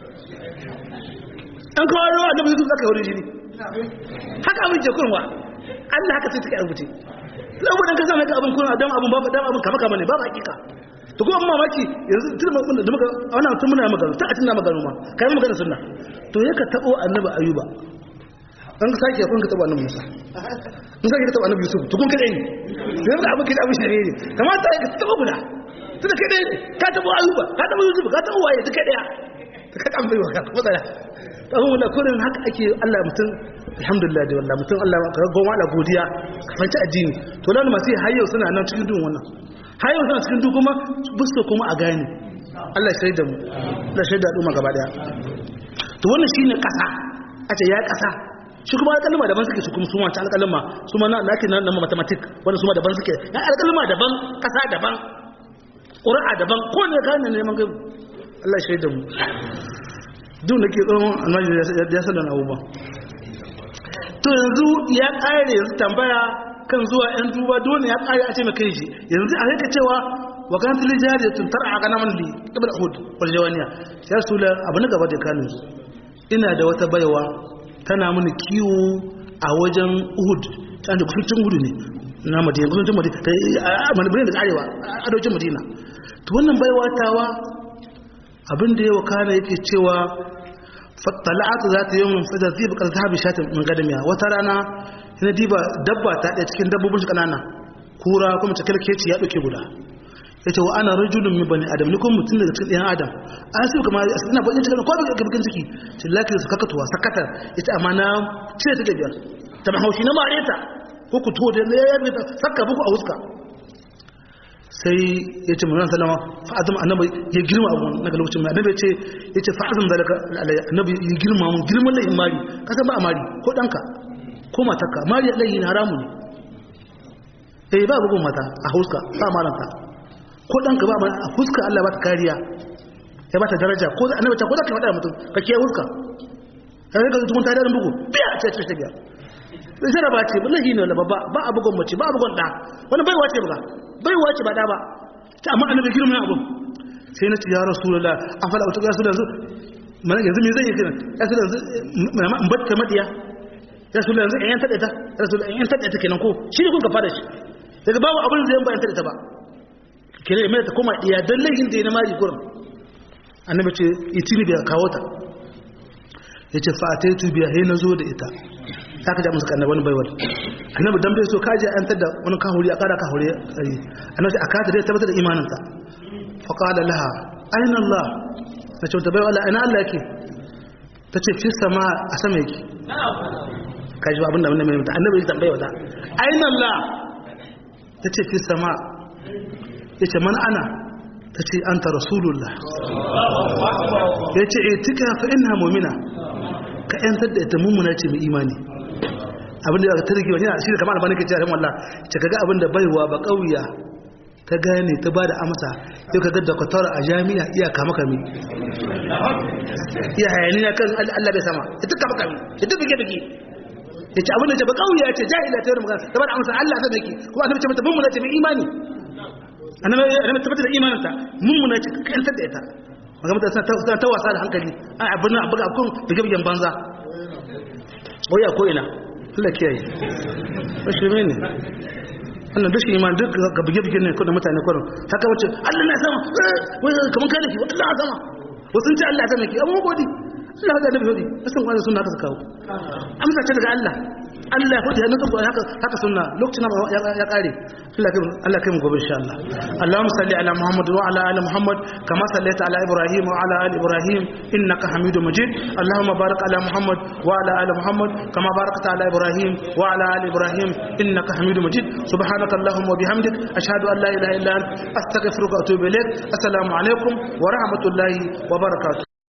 an ga wani annabi yusuf zaka yi wani jini haka abin ke kurwa Allah haka sai take rubuce saboda ka zama ga abin kurwa dan abin babu dan abin kama ne babu hakika to kuma mamaki yanzu tun da muka wannan tun muna magana ta atin na magana ma kai magana sunna to yaka tabo annabi ayuba an sake kun ka taba annabi Musa in sake ka taba annabi Yusuf to kun kada ne sai ga abin kida abin shirye ne kamata ka taba guda tunda kada ne ka taba Ayuba ka taba Yusuf ka taba waye duka daya ka kan bai waka kuma da abin wala kullun haka ake Allah mutum alhamdulillah da wallahi mutum Allah ka goma da godiya ka fanci addini to lalle masu hayyo suna nan cikin duhun wannan hayyo suna cikin duhu kuma busko kuma a gane Allah shaida mu Allah shaida al'umma gaba daya to wannan shine kasa a ce ya kasa shi kuma alƙalma daban suke su kuma su wanta alƙalma su ma na nan mathematics wanda su ma daban suke ya alƙalma daban kasa daban ƙura'a daban ko ne ka ne neman gaibu Allah shaida mu duk da ke tsoron almajiri ya sanar abubuwa to yanzu ya ƙare yanzu tambaya kan zuwa ‘yan duba dole ya ƙare a ce mai kai shi yanzu a rika cewa wa kan fili jari tun tara a gana man li ɗabar ahud wal jawaniya ya su la abu na gaba da kanin su ina da wata baiwa tana mini kiwo a wajen uhud ta da kusurcin gudu ne na madina kusurcin madina a manibirin da arewa a daucin madina to wannan baiwa tawa abin da yawa kana yake cewa fattala'atu za ta yi mun fada zai bukar zahabi shatin min gadamiya wata rana yana diba dabba ta ɗaya cikin dabbobin shi ƙanana kura kuma ta kalkeci ya ɗauke guda ya ce wa ana rajulun mi bane adam ni kuma mutum daga cikin ɗayan adam an su kama ina bakin cikin ko bakin ciki ce lafi su kakatuwa sakatar ya ce amma na cire ta da biyar ta mahaushi na mare ta ko ku tuwo da ya yi ta sakka buku a wuska sai ya ce manzon sallama fa'azum annabi ya girma abu daga lokacin mai annabi ya ce fa'azum zalika alayya annabi ya girma mun girman lahin mari ka san ba a mari ko danka ko matarka mari lahin haramu ne eh ba bugun mata a huska ba maranta ko danka ba a huska Allah ba ta kariya ya ba ta daraja ko annabi ta ko da ka fada mutum ka kiyaye huska kai ga mutum ta da bugu biya ce ce biya sai jaraba ce wallahi ne wala ba a bugun mace ba a bugun da wani bai wace ba bai wace ba da ba ta amma annabi girman abu sai na ce ya rasulullah afala wata ya rasulullah mana yanzu me zai yi kiran ya rasulullah in batta madiya ya rasulullah yanzu ayan tada ta rasulullah ayan tada ta kenan ko shi ne kun ka fara shi daga babu abin zai ba ayan tada ta ba kire mai ta koma diya dan lahin da na mari gurin annabi ce itini biya kawo ta yace fa ataitu biya he nazo da ita aka ja musu kanna wani baiwar annabi dan bai so kaje an tada wani kahuri a kada kahuri annabi aka ta dai tabbatar da imaninta fa qala laha ayna allah tace ta bai wala ina allah yake tace fi sama a sama yake kaji abinda wannan mai mutu annabi ya tambaye wata ayna allah tace fi sama yace man ana tace anta rasulullah yace itika fa inna mu'mina ka yantar da ita mummuna ce mai imani abinda ya ta rike wani shi da kamar albani ke cewa rahim Allah ce kaga abinda baiwa ba kauya ta gane ta bada amsa sai kaga da kwatar a jami'a iya kama kame iya hayaniya kan Allah bai sama ita kama kame ita bige bige yace abinda ce ba kauya ce jahila ta yi magana ta bada amsa Allah ta dake kuma annabi ce mata mummuna ce mai imani annabi tabbata da imaninta mummuna ce ka yantar da ita magana ta wasa da hankali a abin abu ga kun bige-bigen banza waya ko ina Allah kiyaye shi ne wannan dashi iman duk ga bige-bigen ne ko da mutane kurin haka wace Allah na sama wai kaman kai nake Allah na sama wasu ce Allah ta nake amma godi Allah da nabi hodi sun kwana sunna ka kawo amsa ce daga Allah ya fadi hannun haka sunna lokacin ya kare Allah kai mu gobe insha Allah Allahumma salli ala Muhammad wa ala ali Muhammad kama sallaita ala Ibrahim wa ala ali Ibrahim innaka Hamidum Majid Allahumma barik ala Muhammad wa ala ali Muhammad kama barakta ala Ibrahim wa ala ali Ibrahim innaka Hamidum Majid subhanaka Allahumma wa bihamdik ashhadu an la ilaha illa anta astaghfiruka wa atubu ilaik assalamu alaikum wa rahmatullahi wa barakatuh